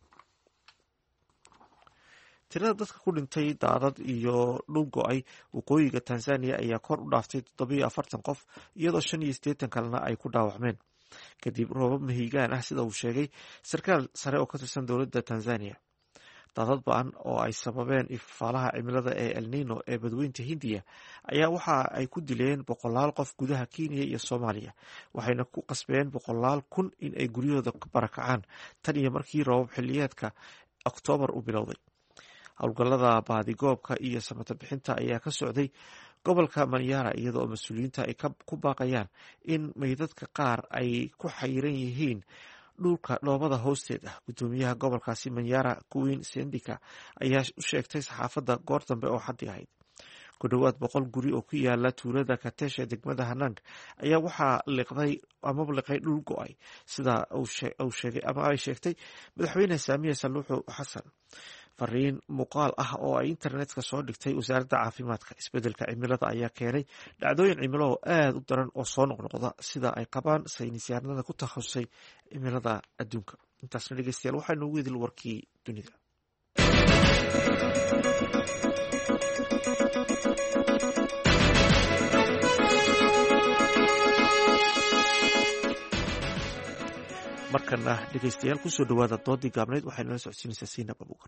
tirada dadka ku dhintay daadad iyo dhul go-ay waqooyiga Tanzania ayaa kor u dhaaftay 47 qof iyadoo 85 kalena ay ku dhaawacmeen kadib roobab mahiigaan ah sida uu sheegay sarkaal sare oo ka tirsan dowladda Tanzania. daadad ba'an oo ay sababeen ifaalaha cimilada ee El Nino ee badweynta Hindiya ayaa waxa ay ku dileen 100 qof gudaha Kenya iyo Soomaaliya waxayna ku qasbeen 100 kun in ay guryahooda ka barakacaan tan iyo markii roobab xilliyeedka Oktoobar u bilowday. howlgallada baadigoobka iyo samata bixinta ayaa ka socday gobolka Manyara iyadoo mas-uuliyiinta ay ku baaqayaan in meydadka qaar ay ku xayiran yihiin dhulka dhoobada hoosteed ah. gudoomiyaha gobolkaasi Manyara Queen Sendika ayaa u sheegtay saxaafadda goor dambe oo xaddi ahayd. ku dhowaad 100 guri oo ku yaala tuulada Katesha degmada Hanang ayaa waxaa liqay dhul go-ay sida uu sheegay ama ay sheegtay madaxweyne Saamiye Suluhu Xasan. fariin muuqaal ah oo ay internetka soo dhigtay wasaaradda caafimaadka. isbedelka cimilada ayaa keenay dhacdooyin cimilo oo aad u daran oo soo noqnoqda sida ay qabaan saynisyahanada ku takhasusay cimilada adduunka. intaasna dhegeystayaal waxaynu ugu idil warkii dunida. markana dhegeystayaal kusoo dhawaada doodii gaabneyd waxay nala socodsiinaysaa Siinab Abuukar.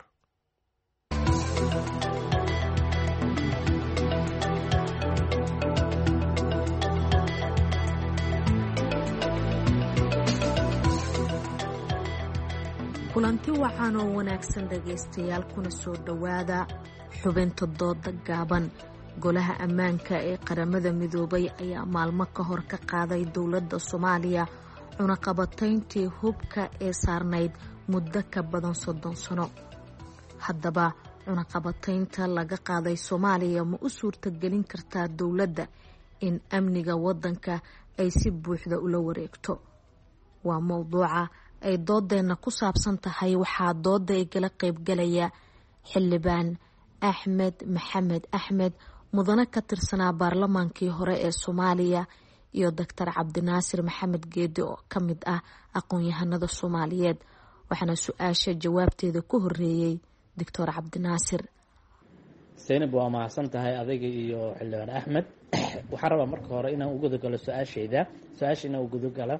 kulanti waxaan oo wanaagsan dhegaystayaal kuna soo dhowaada xubinta dooda gaaban. golaha ammaanka ee qaramada midoobay ayaa maalmo ka hor ka qaaday dowladda Soomaaliya cunaqabatayntii hubka ee saarnayd muddo ka badan 30 sano. haddaba cunaqabataynta laga qaaday Soomaaliya ma u suurtagelin kartaa dowladda in amniga waddanka ay si buuxda ula wareegto? waa mowduuca ay doodeena ku saabsan tahay. waxaa dooda igala qaybgalaya xildhibaan Axmed Maxamed Axmed, mudane ka tirsanaa baarlamaankii hore ee Soomaaliya, iyo Dr. Cabdinaasir Maxamed Geedi oo ka mid ah aqoon-yahanada Soomaaliyeed. waxaana su-aasha jawaabteeda ku horeeyey Dr. Cabdinaasir. Zainab, waa mahadsan tahay adiga iyo xildhibaan Axmed. waxaan rabaa marka hore inaan u gudagalo su-aasheeda u gudagala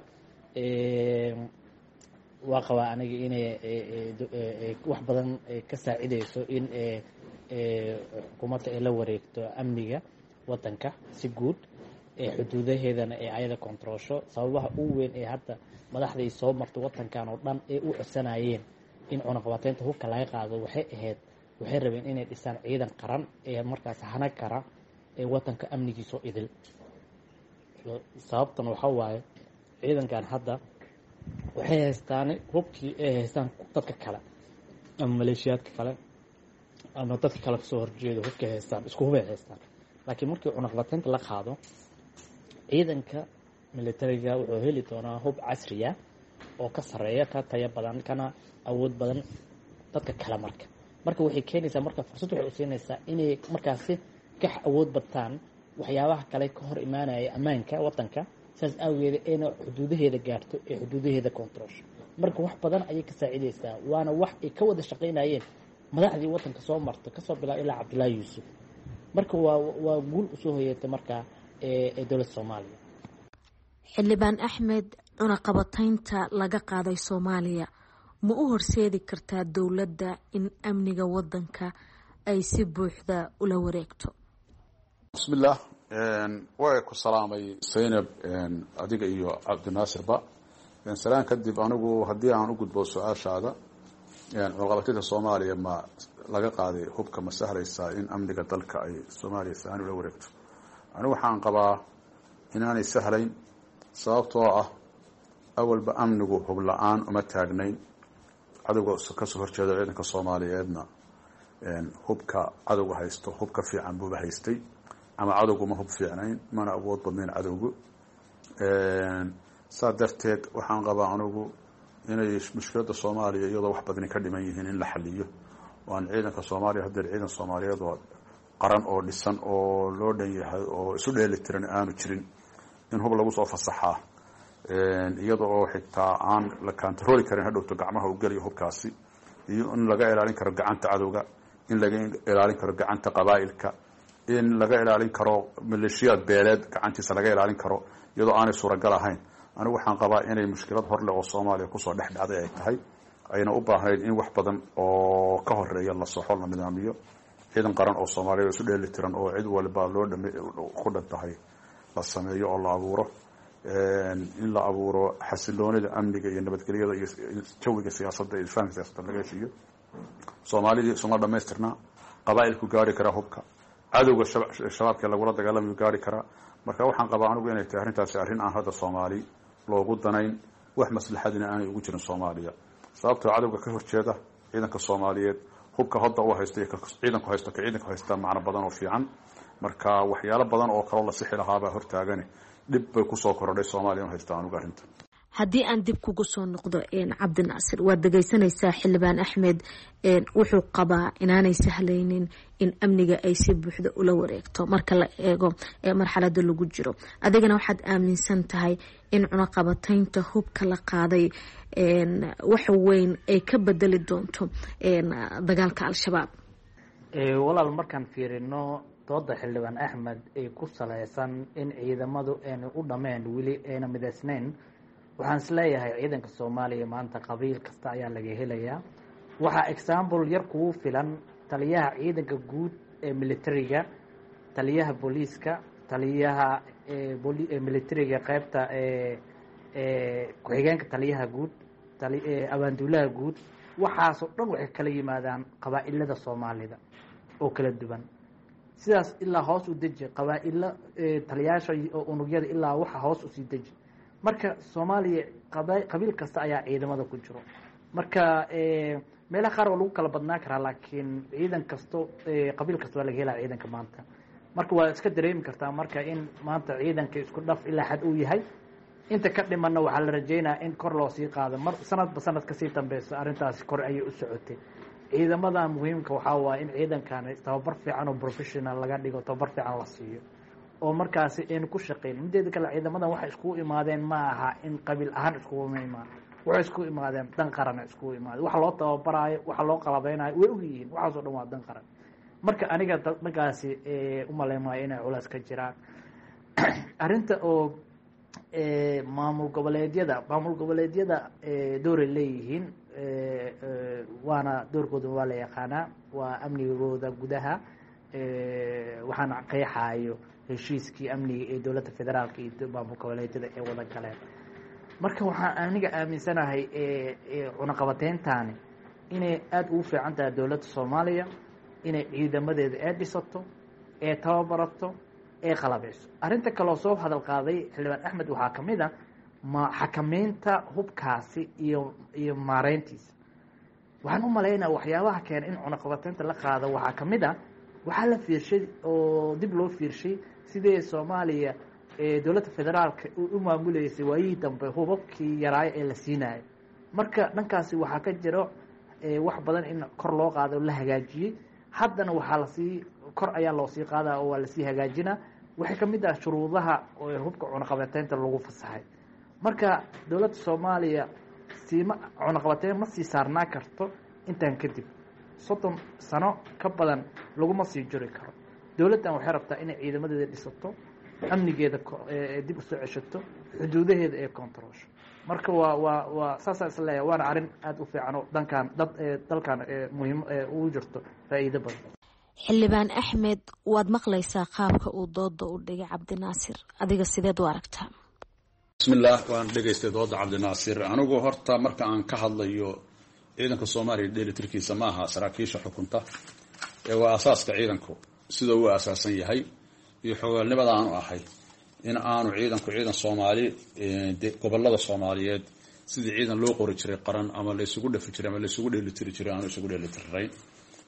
waa qabaa aniga inay wax badan ka saacidayso in xukuumadda ay la wareegto amniga wadanka si guud, xuduudaheedana ay ayada kontroosho. sababaha ugu weyn ee hadda madaxday soo martay wadankan oo dhan ee u codsanayeen in cunaqabataynta hubka laga qaado waxay rabeen inay dhisaan ciidan qaran ee markaas hana kara ee wadanka amnigiisoo idil. sababtan waxaa waaye ciidankan hadda waxay haystaan hubkii ay haystaan dadka kale ama maleeshiyaadka kale ama dadka kale kasoo horjeedo hubkay haystaan, isku hubay haystaan. laakiin markii cunaqabataynta la qaado, ciidanka militariga wuxuu heli doonaa hub casriya oo ka sareeya, ka tayo badan, kana awood badan dadka kale. marka waxay keenaysaa marka fursad waxay u siinaysaa inay markaasi ka awood bataan waxyaabaha kale ka hor imaanaya ammaanka wadanka. saas awgeed ayna xuduudaheeda gaarto ee xuduudaheeda kontroosho. marka wax badan ayay ka saacidaysaa, waana wax ay ka wada shaqaynayeen madaxdii wadanka soo marta kasoo bilaab ilaa Cabdullaahi Yuusuf. marka waa guul usoo hoyeetay markaa ee dowladda Soomaaliya. xildhibaan Axmed, cunaqabataynta laga qaaday Soomaaliya ma u horseedi kartaa dowladda in amniga wadanka ay si buuxda ula wareegto? bismillaah, waa ku salaamay Zainab, adiga iyo Cabdinaasirba. salaan kadib, anigu haddii aan u gudbo su-aashaada, cunaqabataynta Soomaaliya ma laga qaaday hubka ma sahlaysaa in amniga dalka ay Soomaaliya sahan ula wareegto? anigu waxaan qabaa inaanay sahlayn, sababtoo ah awalba amnigu hub la-aan uma taagnayn. cadowga kasoo horjeeda ciidanka Soomaaliyeedna hubka cadowga haysto hubka fiican buuba haystay ama cadowgu ma hub fiicnayn mana awood badnayn cadowgu saa darteed waxaan qabaa anigu inay mushkiladda soomaaliya iyadoo wax badani ka dhiman yihiin in la xaliyo waan ciidanka soomaaliya haddee ciidan soomaaliyeed oo qaran oo dhisan oo loo dhan yahay oo isu dheeli tiran aanu jirin in hub lagu soo fasaxaa iyada oo xitaa aan la kantarooli karin hadhowto gacmaha u geliyo hubkaasi iyo in laga ilaalin karo gacanta cadowga in laga ilaalin karo gacanta qabaa'ilka in laga ilaalin karo maleeshiyaad beeleed gacantiisa laga ilaalin karo iyadoo aanay suuragal ahayn anigu waxaan qabaa inay mushkilad horle oo soomaaliya kusoo dhex dhacday ay tahay ayna u baahnayd in wax badan oo ka horeeya la soxo la nidaamiyo ciidan qaran oo soomaaliya isu dheeli tiran oo cid walba loo ku dhan tahay la sameeyo oo la abuuro in la abuuro xasiloonida amniga iyo nabadgelyada iyo jawiga siyaasadda iyo fahamka siyaasadda laga heshiiyo soomaalidii isuma dhamaystirnaa qabaa'ilku gaari karaa hubka cadowga shabaabkee lagula dagaalamayu gaari karaa marka waxaan qabaa anigu inay tahay arrintaasi arrin aan hadda soomaali loogu danayn wax maslaxadina aanay ugu jirin soomaaliya sababtoo cadowga ka horjeeda ciidanka soomaaliyeed hubka hadda u haysta ciidanku haysto ka ciidanku haysta macno badan oo fiican marka waxyaalo badan oo kaloo la sixi lahaabaa hortaagane dhib bay kusoo korodhay soomaaliya haysta anigu arrinta haddii aan dib kugu soo noqdo cabdinaasir waad dhegaysanaysaa xildhibaan axmed wuxuu qabaa inaanay sahlaynin in amniga ay si buuxda ula wareegto marka la eego marxalada lagu jiro adigana waxaad aaminsan tahay in cunaqabataynta hubka la qaaday wax weyn ay ka bedeli doonto dagaalka al-shabaab walaal markaan fiirino dooda xildhibaan axmed ay ku salaysan in ciidamadu ayna u dhameen weli ayna midaysnayn waxaan isleeyahay ciidanka soomaaliya maanta qabiil kasta ayaa laga helayaa waxaa example yar kugu filan taliyaha ciidanka guud ee militariga taliyaha booliiska taliyaha militariga qaybta ku-xigeenka taliyaha guud abaanduulaha guud waxaasoo dhan waxay kala yimaadaan qabaa'ilada soomaalida oo kala duwan sidaas ilaa hoos u deji qabaa'ilo taliyaasha oo unugyada ilaa waxa hoos usii deji marka soomaaliya qabiil kasta ayaa ciidamada ku jiro marka meelaha qaar waa lagu kala badnaan karaa laakiin ciidan kasto qabiil kasta waa laga helaa ciidanka maanta marka waa iska dareemi kartaa marka in maanta ciidanka isku dhaf ilaa xad uu yahay inta ka dhimanna waxaa la rajeynayaa in kor loo sii qaado sanadba sanad kasii dambeysa arrintaasi kor ayay u socotay ciidamadan muhiimka waxaa waaya in ciidankan tababar fiican oo professional laga dhigo tababar fiican la siiyo oo markaasi aynu ku shaqeyn mideeda kale ciidamadan waxay iskugu imaadeen ma aha in qabiil ahaan iskuguma imaan waxay isku imaadeen dan qaran iskugu imaadeen waxa loo tababaraayo waxa loo qalabeynayo way ogyihiin waxaasoo dhan waa dan qaran marka aniga dhankaasi umaleymayo inay culays ka jiraan arrinta oo maamul goboleedyada dooray leeyihiin waana doorkooda waa la yaqaanaa waa amnigooda gudaha waxaana qeexaayo heshiiskii amniga ee dowladda federaalka iyo maamul goboleedyada ee wada galeen marka waxaan aniga aaminsanahay cunaqabateyntaani inay aada ugu fiican tahay dowladda soomaaliya inay ciidamadeeda ee dhisato ee tababarato ee qalabeyso arrinta kaloo soo hadal qaaday xildhibaan axmed waxaa ka mid a xakameynta hubkaasi iyo maareyntiisa waxaan u malaynaya waxyaabaha keena in cunaqabateynta la qaado waxaa ka mid a waxaa la fiirshay oo dib loo fiirshay sidee soomaaliya dowladda federaalka u maamuleysay waayihii dambe hubabkii yaraayo ee la siinayo marka dhankaasi waxaa ka jiro wax badan in kor loo qaado la hagaajiyey haddana waxaa lasii kor ayaa loo sii qaadaa oo waa lasii hagaajinaa waxay ka mid ah shuruudaha hubka cunaqabateynta lagu fasaxay marka dowladda soomaaliya cunaqabateyn ma sii saarnaa karto intaan kadib 30 sano ka badan laguma sii jiri karo dowladdan waxay rabtaa inay ciidamadeeda dhisato amnigeeda dib usoo ceshato xuduudaheeda ee kontaroosho marka waa saasaa isleeyahay waana arrin aada u fiican oo dalkan muhiim ugu jirto faa'iido badan xildhibaan axmed waad maqlaysaa qaabka uu dooda u dhigay cabdinaasir adiga sideed u aragtaa bismillaah waan dhegaystay dooda cabdinaasir anigu horta marka aan ka hadlayo ciidanka soomaaliya dheelitirkiisa ma aha saraakiisha xukunta ee waa asaaska ciidanku sida uu asaasan yahay iyo xogaalnimada aanu ahay in aanu ciidanku ciidan soomaali gobolada soomaaliyeed sidii ciidan loo qori jiray qaran ama la isugu dhafi jiray ama la isugu dheelitiri jiray aanu isugu dheelitirayn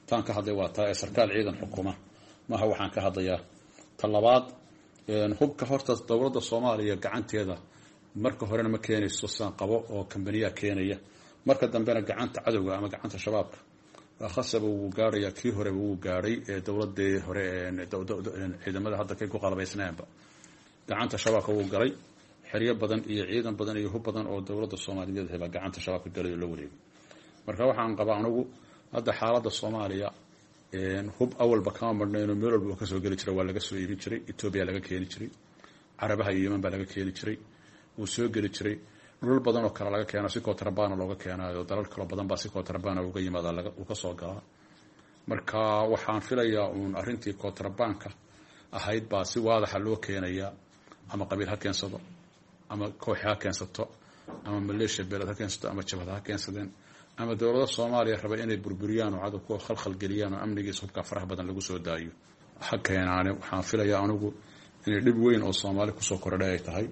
taan ka hadlay waa taa sarkaal ciidan xukuma maaha waxaan ka hadlayaa talabaad hubka horta dowladda Soomaaliya gacanteeda marka horena ma keenayso saan qabo oo kambaniya keenaya marka dambena gacanta cadawga ama gacanta shabaabka khasab uu gaaraya kii hore uu gaaray dowladda hore ciidamada hadda kay ku qalabaysnaanba gacanta shabaabka uu galay xiriyo badan iyo ciidan badan iyo hub badan oo dowladda Soomaaliyeed heba gacanta shabaabka galay loo wareegay marka waxaan qabaa anigu hadda xaaladda Soomaaliya hub awalba kama marnayno meel walba ka soo gali jiray waa laga soo iibin jiray Ethiopia laga keeni jiray Carabaha iyo Yemen baa laga keeni jiray uu soo gali jiray dhul badan oo kala laga keeno si kontrabaan looga keenayo dalal kala badan baa si kontrabaan uga yimaada uu ka soo galaa marka waxaan filayaa arintii kontrabaanka ahayd baa si waadax loo keenaya ama qabiil ha keensado ama koox ha keensato ama Malaysia beelad ha keensato ama jabhad ha keensadeen ama dowladda Soomaaliya raba inay burburiyaan oo cad ku khalkhal geliyaan oo amnigiisa hubka faraha badan lagu soo daayo xaqeenaane waxaan filayaa anigu inay dib weyn oo Soomaali ku soo kordhay ay tahay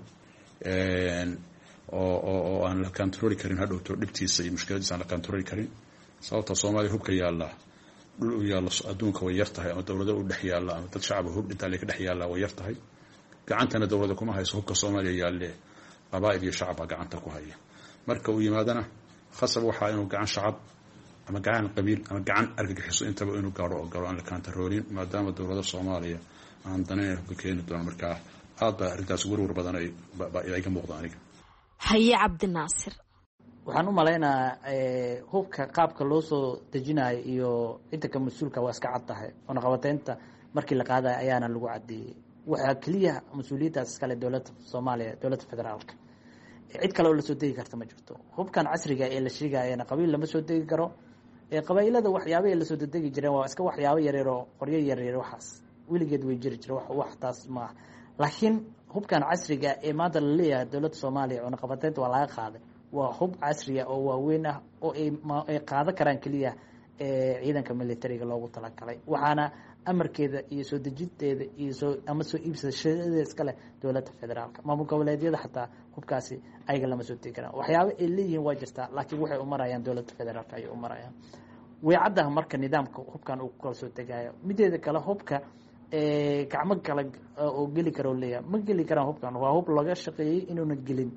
oo aan la control karin hadhowto dhibtiisa iyo mushkiladiisa aan la control karin sababta Soomaaliya hubka yaala dhul u yaala adduunka way yartahay ama dowladda u dhex yaala ama dad shacab hub inta la ka dhex yaala way yartahay gacantana dowladda kuma hayso hubka Soomaaliya yaale qabaa'il iyo shacab gacanta ku haya marka uu yimaadana khasab waxa inuu gacan shacab ama gacan qabiil ama gacan argagixiso intaba inuu gaaro oo galo aan la controlin maadaama dowladda Soomaaliya aan danaynayn hubka keeni doona marka aad baa arrintaas warwar badan ay iga muuqdaan aniga haye Cabdinaasir waxaan u maleynayaa hubka qaabka loo soo dejinayo iyo inta ka mas'uulka waa iska cad tahay oo qabateynta markii la qaaday ayaana lagu cadeeyay waxa kaliya mas'uuliyadaas kale dowladda Soomaaliya dowladda federaalka cid kale oo la soo deegi karta ma jirto hubkan casriga ee la sheegayana qabiil lama soo deegi karo qabiilada waxyaabo la soo deegi jireen waa iska waxyaabo yaryar oo qoryo yaryar waxaas wiligeed way jiri jireen wax taas ma laakiin hubkan casriga ee maanta la leeyahay dowladda Soomaaliya oo qabateynta waa laga qaaday waa hub casri ah oo waaweyn ah oo ay qaada karaan kaliya ciidanka militariga loogu talagalay waxaana amarkeeda iyo soo dejinteeda iyo ama soo iibsashadeeda iska leh dowladda federaalka maamul goboleedyada xataa hubkaasi ayaga lama soo deegaan waxyaabo ay leeyihiin waa jirta laakiin waxay u marayaan dowladda federaalka ay u marayaan way caddahay marka nidaamka hubkan uu kala soo degayo mideeda kale hubka gacmo kale oo geli karo leeyahay ma geli karaan hubkan waa hub laga shaqeeyay inuuna gelin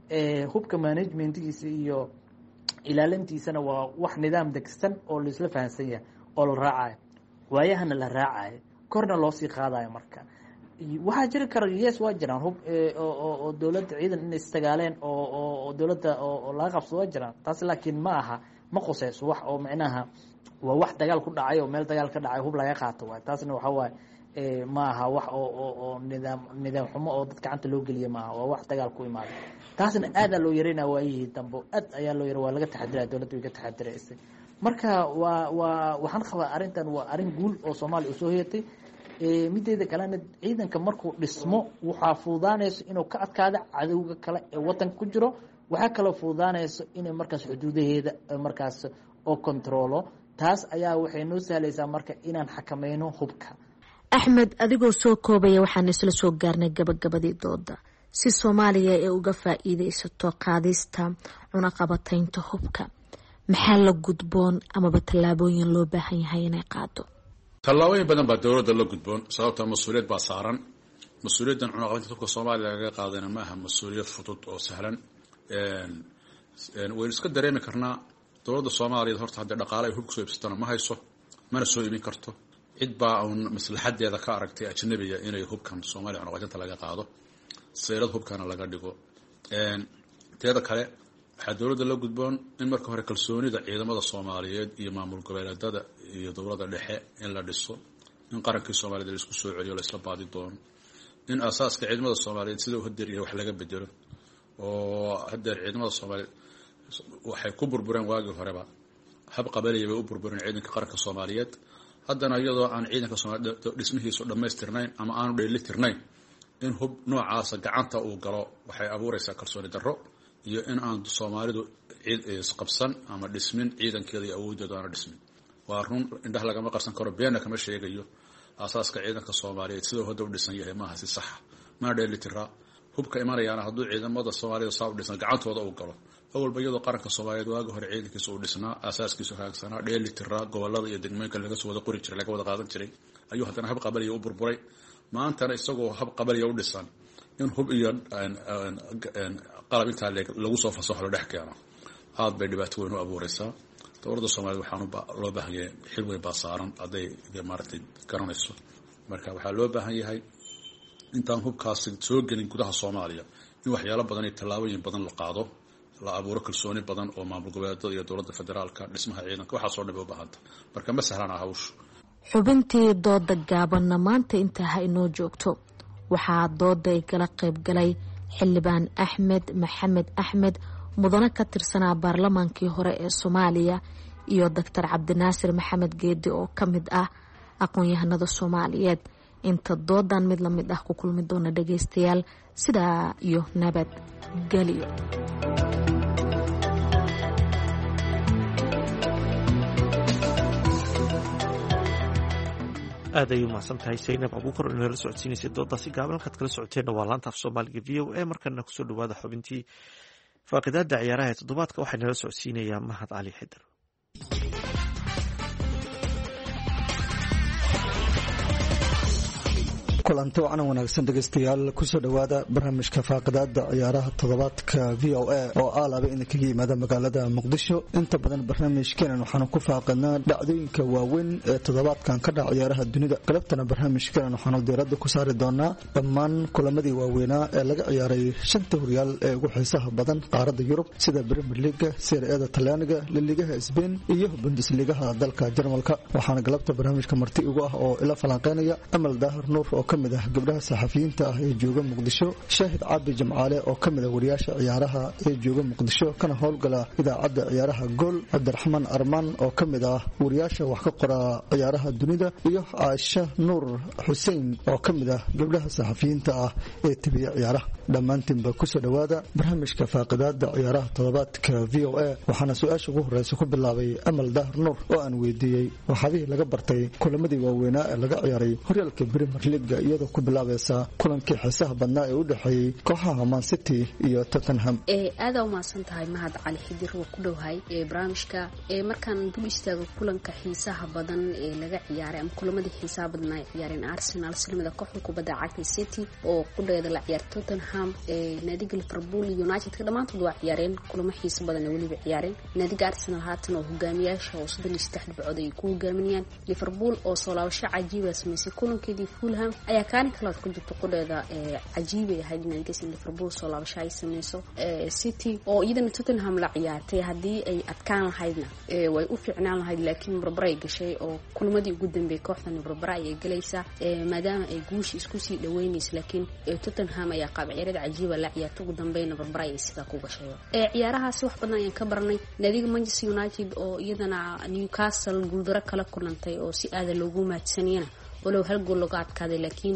hubka managementkiisa iyo ilaalintiisana waa wax nidaam degsan oo la isla fahansan yahay oo la raacayo waayahana la raacayo korna loo sii qaadayo marka waxaa jiri kara yes waa jiraan hub oo dowladda ciidan inay istagaaleen oo dowladda oo laga qabsado waa jiraan taas laakiin ma aha ma qosayso wax oo macnaha waa wax dagaal ku dhacay oo meel dagaal ka dhacay hub laga qaato waay taasna waxa waaye ma aha wax oo nidaam xumo oo dad gacanta loo geliya ma aha waa wax dagaal ku imaaday taasna aad loo yareynaa waayihii dambe aad ayaa loo yaray waa laga taxadiraa dowladda way ka taxadiraysay marka waxaan qabaa arrintan waa arrin guul oo Soomaaliya u soo heeytay mideeda kalena ciidanka markuu dhismo waxaa fududaanayso inuu ka adkaado cadawga kale ee wadanka ku jiro waxaa kaloo fududaanayso inay markaas xuduudaheeda markaas oo controlo taas ayaa waxay noo sahlaysaa marka inaan xakameyno hubka Axmed adigoo soo koobaya waxaan isla soo gaarnay gabagabadii dooda si Soomaaliya ay uga faa'iideysato qaadista cunaqabataynta hubka maxaa la gudboon ama tallaabooyin loo baahan yahay inay qaado tallaabooyin badan baa dowladda la gudboon sababta mas'uuliyad baa saaran mas'uuliyaddan cunaqabataynta hubka Soomaaliya laga qaadana ma aha mas'uuliyad fudud oo sahlan way iska dareemi karnaa dowladda Soomaaliya horta hadda dhaqaale ay hubka soo iibsatana ma hayso mana soo iibin karto cid baa uun maslaxadeeda ka aragtay ajnabiga inay hubkan Soomaaliya cunaqabataynta laga qaado seerad hubkana laga dhigo teeda kale waxaa dowladda la gudboon in marka hore kalsoonida ciidamada Soomaaliyeed iyo maamul goboleedyada iyo dowladda dhexe in la dhiso in qarankii Soomaaliyeed la isku soo celiyo la isla baadi doono in asaaska ciidamada Soomaaliyeed sida uu hadeer yahay wax laga bedelo oo hadeer ciidamada Soomaaliyeed waxay ku burbureen waagii horeba hab qabaliye bay u burbureen ciidanka qaranka Soomaaliyeed haddana iyadoo aan ciidanka Soomaaliyeed dhismihiisu dhameystirnayn ama aanu dheelitirnayn in hub noocaas gacanta uu galo waxay abuuraysaa kalsooni darro iyo in aan Soomaalidu ciid isqabsan ama dhismin ciidankeeda iyo awoodeeda aan dhismin waa run indhaha lagama qarsan karo beena kama sheegayo asaaska ciidanka Soomaaliyeed sidoo hadda u dhisan yahay maaha si sax ma dheelitira hubka imanayana hadduu ciidamada Soomaaliyeed soo dhisan gacantooda uu galo awalba iyadoo qaranka Soomaaliyeed waaga hore ciidankiisa uu dhisnaa asaaskiisu hagaagsanaa dheeli tiraa gobolada iyo degmooyinka laga soo wada qori jiray laga wada qaadan jiray ayuu haddana hab qabaliya u burburay maantana isagoo hab qabaliya u dhisan in hub iyo qalab intaa lagu soo fasaxo dhex keeno aad bay dhibaato weyn u abuuraysaa dowladda Soomaaliyeed waxaan loo baahan yahay xil weyn baa saaran haday maartay garanayso marka waxaa loo baahan yahay intaan hubkaasi soo gelin gudaha Soomaaliya in waxyaalo badan iyo tallaabooyin badan la qaado la abuuro kalsooni badan oo maamul goboleedyada iyo dowladda federaalka dhismaha ciidanka waxa soo dhibay u baahanta marka ma sahlana hawshu xubintii dooda gaabanna maanta inta ha inoo joogto waxaa dooda ay kala qayb galay xildhibaan Axmed Maxamed Axmed mudane ka tirsanaa baarlamaankii hore ee Soomaaliya iyo Dr. Cabdinaasir Maxamed Geedi oo ka mid ah aqoon-yahanada Soomaaliyeed inta doodan mid la mid ah ku kulmi doona dhageystayaal sidaa iyo nabad galiyo aad ayuu mahadsantahay Saynab Abuukar oo nala socodsiinaysay doodaasi gaaban halkaad kala socoteenna waa laanta af Soomaaliga VOA markana kusoo dhawaada xubintii faaqidaada ciyaaraha ee toddobaadka waxaa nala socodsiinayaa Mahad Cali Xidar kulanti wacan wanaagsan dhegeystayaal kusoo dhawaada barnaamijka faaqidaada ciyaaraha toddobaadka VOA oo aalaba in kaga yimaada magaalada Muqdisho inta badan barnaamijkeena waxaan ku faaqidnaa dhacdooyinka waaweyn ee toddobaadkan ka dhaca ciyaaraha dunida galabtana barnaamijkeena waxaan diiradda ku saari doonaa dhammaan kulamadii waaweynaa ee laga ciyaaray shanta horyaal ee ugu xiisaha badan qaaradda Yurub sida Premier League, Serie A Talyaaniga, La Liga Spain iyo Bundesliga dalka Jarmalka waxaana galabta barnaamijka marti ugu ah oo ila falanqeynaya Amal Daahir Nuur oo kamid ah gabdhaha saxafiyiinta ah ee jooga Muqdisho Shaahid Cabdi Jamcaale oo kamid ah wariyaasha ciyaaraha ee jooga Muqdisho kana howlgala idaacadda ciyaaraha Gool Cabdiraxmaan Armaan oo kamid ah wariyaasha wax ka qora ciyaaraha dunida iyo Aisha Nuur Xuseen oo kamid ah gabdhaha saxafiyiinta ah ee tabiya ciyaaraha dhammaantiinba kusoo dhawaada barnaamijka faaqidaada ciyaaraha toddobaadka VOA waxaana su-aasha ugu horeysa ku bilaabay Amal Daahir Nuur oo aan weydiiyey waxaabihii laga bartay kulamadii waaweynaa ee laga ciyaaray horyaalka Premier League iyadoo ku bilaabaysa kulankii xiisaha badnaa ee u dhaxeeyay kooxaha Man City iyo Tottenham aad u mahadsantahay Mahad Cali Xidir oo ku dhowhay barnaamijka markaan dul istaago kulanka xiisaha badan ee laga ciyaaray ama kulamadii xiisaha badnaa ee ciyaareen Arsenal silmada kooxda kubadda cagta City oo qudheeda la ciyaar Tottenham naadiga Liverpool United ka dhamaantood waa ciyaareen kulamo xiiso badan oo waliba ciyaareen naadiga Arsenal haatan oo hogaamiyaasha oo 33 dhibcood ay ku hogaaminayaan Liverpool oo soo laabasho cajiib ah sameysay kulankeedii Fulham ayaa kaani kala ku jirto qudheeda cajiib ah hadii naadiga Liverpool soo laabasho ay sameyso City oo iyadana Tottenham la ciyaartay hadii ay adkaan lahaydna way u fiicnaan lahayd laakiin barbaray gashay oo kulmadii ugu dambeeyay kooxdan barbaray ay galaysaa maadaama ay guush isku sii dhaweynayso laakiin Tottenham ayaa qaab ciyaarada cajiib la ciyaartay ugu dambeeyna barbaray ay sida ku gashay ciyaarahaasi wax badan ayaan ka baranay naadiga Manchester United oo iyadana Newcastle guuldaro kala kulantay oo si aad loogu maadsanayna walow hal gool laga adkaaday laakiin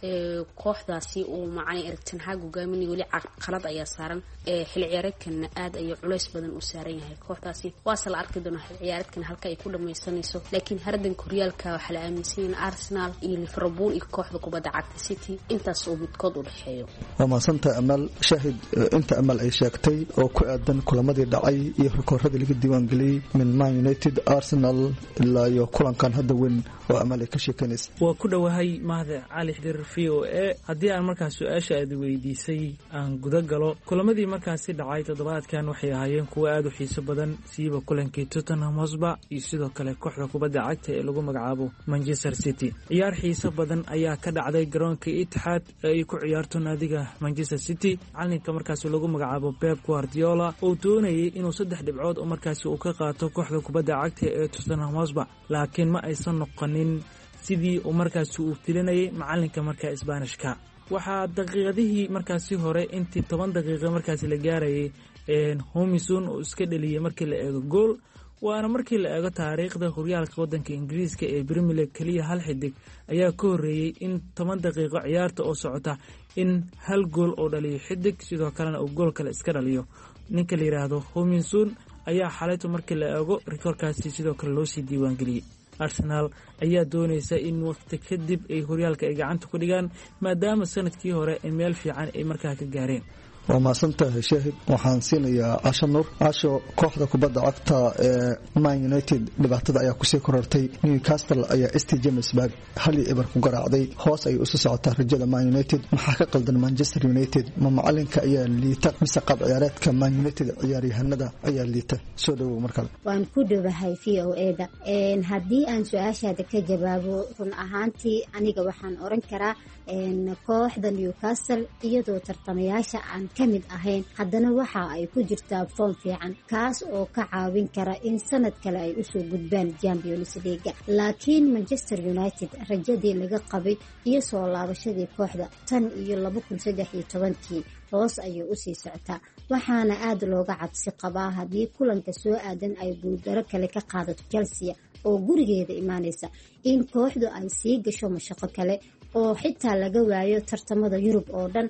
kooxdaasi uu macani Erik ten Hag hogaaminay wali qalad ayaa saaran xil ciyaareedkan aad ay culays badan u saaran yahay kooxdaasi waase la arki doonaa xil ciyaareedkan halka ay ku dhameysanayso laakiin hardanka horyaalka waxa la aaminsan yahay Arsenal iyo Liverpool iyo kooxda kubadda cagta City intaas oo midkood u dhaxeeyo wamaasanta Amal Shaahid inta Amal ay sheegtay oo ku aadan kulamadii dhacay iyo rikoorada laga diiwaan galiyay min Man United Arsenal ilaa iyo kulankan hadda weyn oo Amal ay ka sheekanaysa waa ku dhawahay Mahad Cali Xidir VOA haddii aan markaas su-aasha aad weydiisay aan guda galo kulamadii markaasi dhacay toddobaadkan waxay ahaayeen kuwo aad u xiiso badan siiba kulankii Tottenham Hotspur iyo sidoo kale kooxda kubadda cagta ee lagu magacaabo Manchester City ciyaar xiiso badan ayaa ka dhacday garoonka Etihad ee ay ku ciyaarto naadiga Manchester City calinka markaas lagu magacaabo Pep Guardiola oo doonayay inuu 3 dhibcood oo markaas uu ka qaato kooxda kubadda cagta ee Tottenham Hotspur laakiin ma aysan noqonin sidii uu markaas uu filinayay macalinka markaa Isbaanishka waxaa daqiiqadihii markaasi hore intii 10 daqiiqo markaas la gaarayay Homison oo iska dhaliyay markii la eego gool waana markii la eego taariikhda horyaalka wadanka Ingiriiska ee Premier League kaliya hal xidig ayaa ka horeeyay in 10 daqiiqo ciyaarta oo socota in hal gool oo dhaliyo xidig sidoo kalena uu gool kale iska dhaliyo ninka la yiraahdo Homison ayaa xalayto markii la eego rikoorkaasi sidoo kale loo sii diiwaan galiyay Arsenal ayaa doonaysa in waqti kadib ay horyaalka ay gacanta ku dhigaan maadaama sanadkii hore ay meel fiican ay markaa ka gaareen waa mahadsantahay shaahid. waxaan siinayaa casho nuur. casho, kooxda kubadda cagta ee Man United dhibaatada ayaa kusii korortay. Newcastle ayaa St Jamesburg 1-0 ku garaacday. hoos ay usu socotaa rajada Man United. maxaa ka qaldan Manchester United? ma macalinka ayaa liita mise qaab ciyaareedka Man United ciyaaryahanada ayaa liita? soo dhawow markale. waan ku dhawahay VOA-da. haddii aan su-aashaada ka jawaabo, run ahaantii aniga waxaan oran karaa kooxda Newcastle iyadoo tartamayaasha aan ka mid ahayn, haddana waxa ay ku jirtaa foom fiican, kaas oo ka caawin kara in sanad kale ay usoo gudbaan Champions League. laakiin Manchester United rajadii laga qabay iyo soo laabashadii kooxda tan iyo 2013 hoos ayay usii socotaa, waxaana aad looga cabsi qabaa haddii kulanka soo aadan ay guuldaro kale ka qaadato Chelsea oo gurigeeda imaanaysa, in kooxdu ay sii gasho mashaqo kale oo xitaa laga waayo tartamada Yurub oo dhan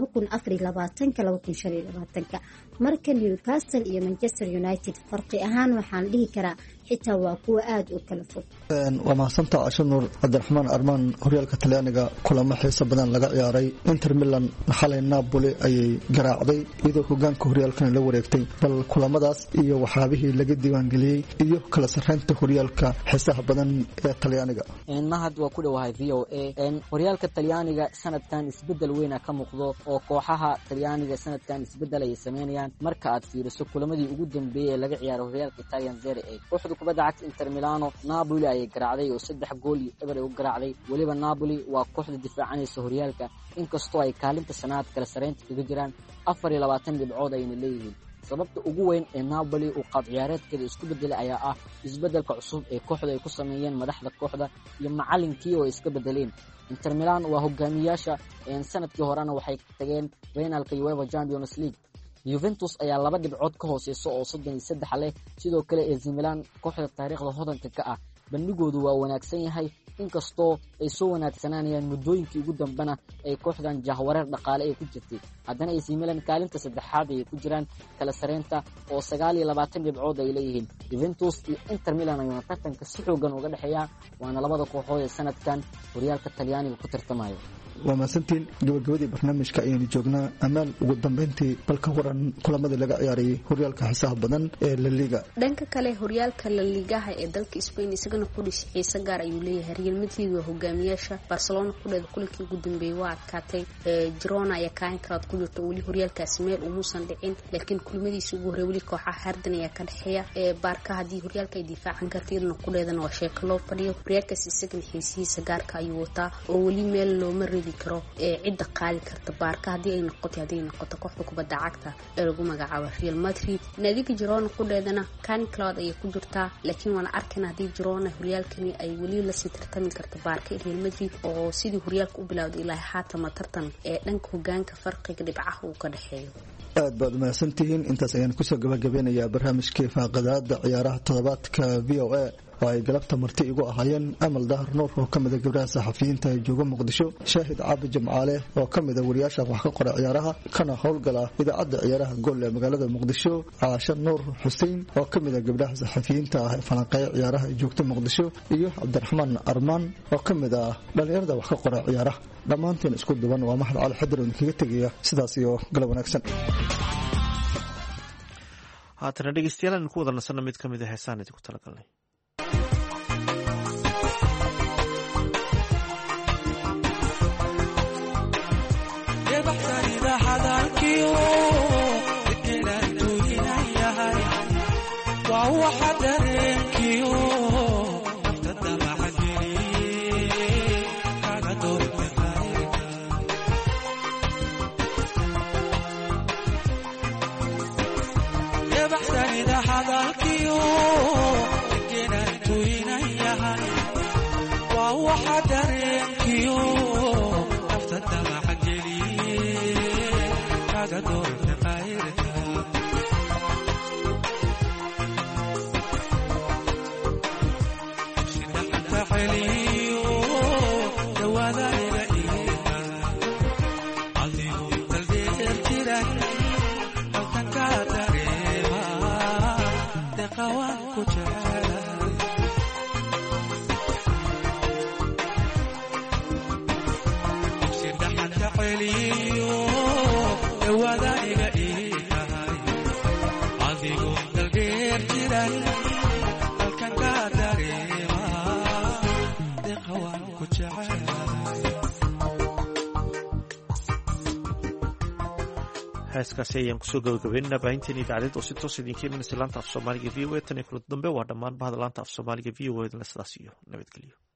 2024-2025. marka Newcastle iyo Manchester United farqi ahaan waxaan dhihi karaa xitaa waa kuwa aad u kala fog. waa mahadsantahay casho nuur. cabdiraxmaan armaan, horyaalka talyaaniga kulamo xiiso badan laga ciyaaray. Inter Milan xalay Napoli ayay garaacday iyadoo hogaanka horyaalkana la wareegtay. bal kulamadaas iyo waxyaabihii laga diiwaangeliyey iyo kala sarreynta horyaalka xiisaha badan ee talyaaniga. mahad waa ku dhawahay VOA. horyaalka talyaaniga sanadkan isbedel weyn ka muuqdo oo kooxaha talyaaniga sanadkan isbedel ay sameynayaan marka aad fiiriso kulamadii ugu dambeeyay ee laga ciyaaray horyaalka Italian Serie A. kooxda kubadda cagta Inter Milano Napoli ay garaacday oo 3-0 u garaacday. waliba Napoli waa kooxda difaacanaysa horyaalka, inkastoo ay kaalinta sanaad kala sareynta kaga jiraan 24 dhibcood ayna leeyihiin. sababta ugu weyn ee Napoli uu qaab ciyaareedkeeda isku bedelay ayaa ah isbedelka cusub ee kooxda ay ku sameeyeen madaxda kooxda iyo macallinkii oo iska bedeleen. Inter Milan waa hogaamiyaasha sanadkii horena waxay tageen finalka UEFA Champions League. Juventus ayaa 2 dhibcood ka hooseysa oo 33 leh. sidoo kale AC Milan kooxda taariikhda hodanka ka ah, bandhigoodu waa wanaagsan yahay, inkastoo ay soo wanaagsanayaan muddooyinkii ugu dambana ay kooxdan jahwareer dhaqaale ay ku jirtay. haddana AC Milan kaalinta saddexaad ay ku jiraan kala sareynta oo 29 dhibcood ay leeyihiin. Juventus iyo Inter Milan ayaa tartanka si xoogan uga dhaxeeya, waana labada kooxood ee sanadkan horyaalka Talyaaniga ku tartamayo. waa mahadsantiin. gabagabadii barnaamijka ayaynu joognaa. amaal, ugu dambeyntii balka waran kulamadii laga ciyaarayay horyaalka xiisaha badan ee La Liga. dhanka kale horyaalka La Ligaha ee dalka Spain isagana qudus xiiso gaar ayuu leeyahay. Real Madrid waa hogaamiyaasha, Barcelona qudheeda kulankii ugu dambeeyay waa adkaatay. Girona ayaa kaalin kalaad ku jirta, weli horyaalkaasi meel umuusan dhicin, laakiin kulamadiisa ugu horreeyay weli kooxaha hardan ayaa ka dhexeeya. Barca haddii horyaalka ay difaacan kartayna qudheedana waa sheeko loo fadhiyo. horyaalkaasi isagana xiisihiisa gaarka ayuu wataa oo weli meel looma reebi karo cidda qaali karta Barca haddii ay noqoto kooxda kubadda cagta ee lagu magacaabo Real Madrid. naadiga Girona qudheedana kaalin kalaad ayay ku jirtaa, laakiin waan arkaynaa haddii Girona horyaalkani ay weli la sii tartami karto Barca iyo Real Madrid oo sidii horyaalka u bilowday ilaa haatan tartan ee dhanka hogaanka farqiga dhibcaha uu ka dhaxeeyo. aad baad mahadsantihiin. intaas ayaan kusoo gabagabeynayaa barnaamijkii faaqadaada ciyaaraha toddobaadka VOA oo ay galabta marti igu ahaayeen Amal Dahar Nuur oo ka mid ah gabdhaha saxafiyiinta ee jooga Muqdisho, Shaahid Caabi Jimcaale oo ka mid ah wariyaasha wax ka qora ciyaaraha kana howlgala idaacadda ciyaaraha gool ee magaalada Muqdisho, Caasha Nuur Xuseen oo ka mid ah gabdhaha saxafiyiinta ah ee falanqeeya ciyaaraha ee joogta Muqdisho, iyo Cabdiraxmaan Armaan oo ka mid ah dhalinyarada wax ka qora ciyaaraha. dhammaanteen isku duban waa Maxad Cali Xadir oo kaga tegaya sidaas iyo galab wanaagsan. haatana dhegeystayaal aan ku wada nasanno mid ka mid ah heesaan idinku talagalnay. Wada heeskaasi ayaan kusoo gabagabeynana baahinteen idaacadeed oo si toos idinka imanaysa laanta af soomaaliga v o a tan iyo kulanti dambe waa dhammaan bahda laanta af soomaaliga v o a sidaas iyo nabadgelyo.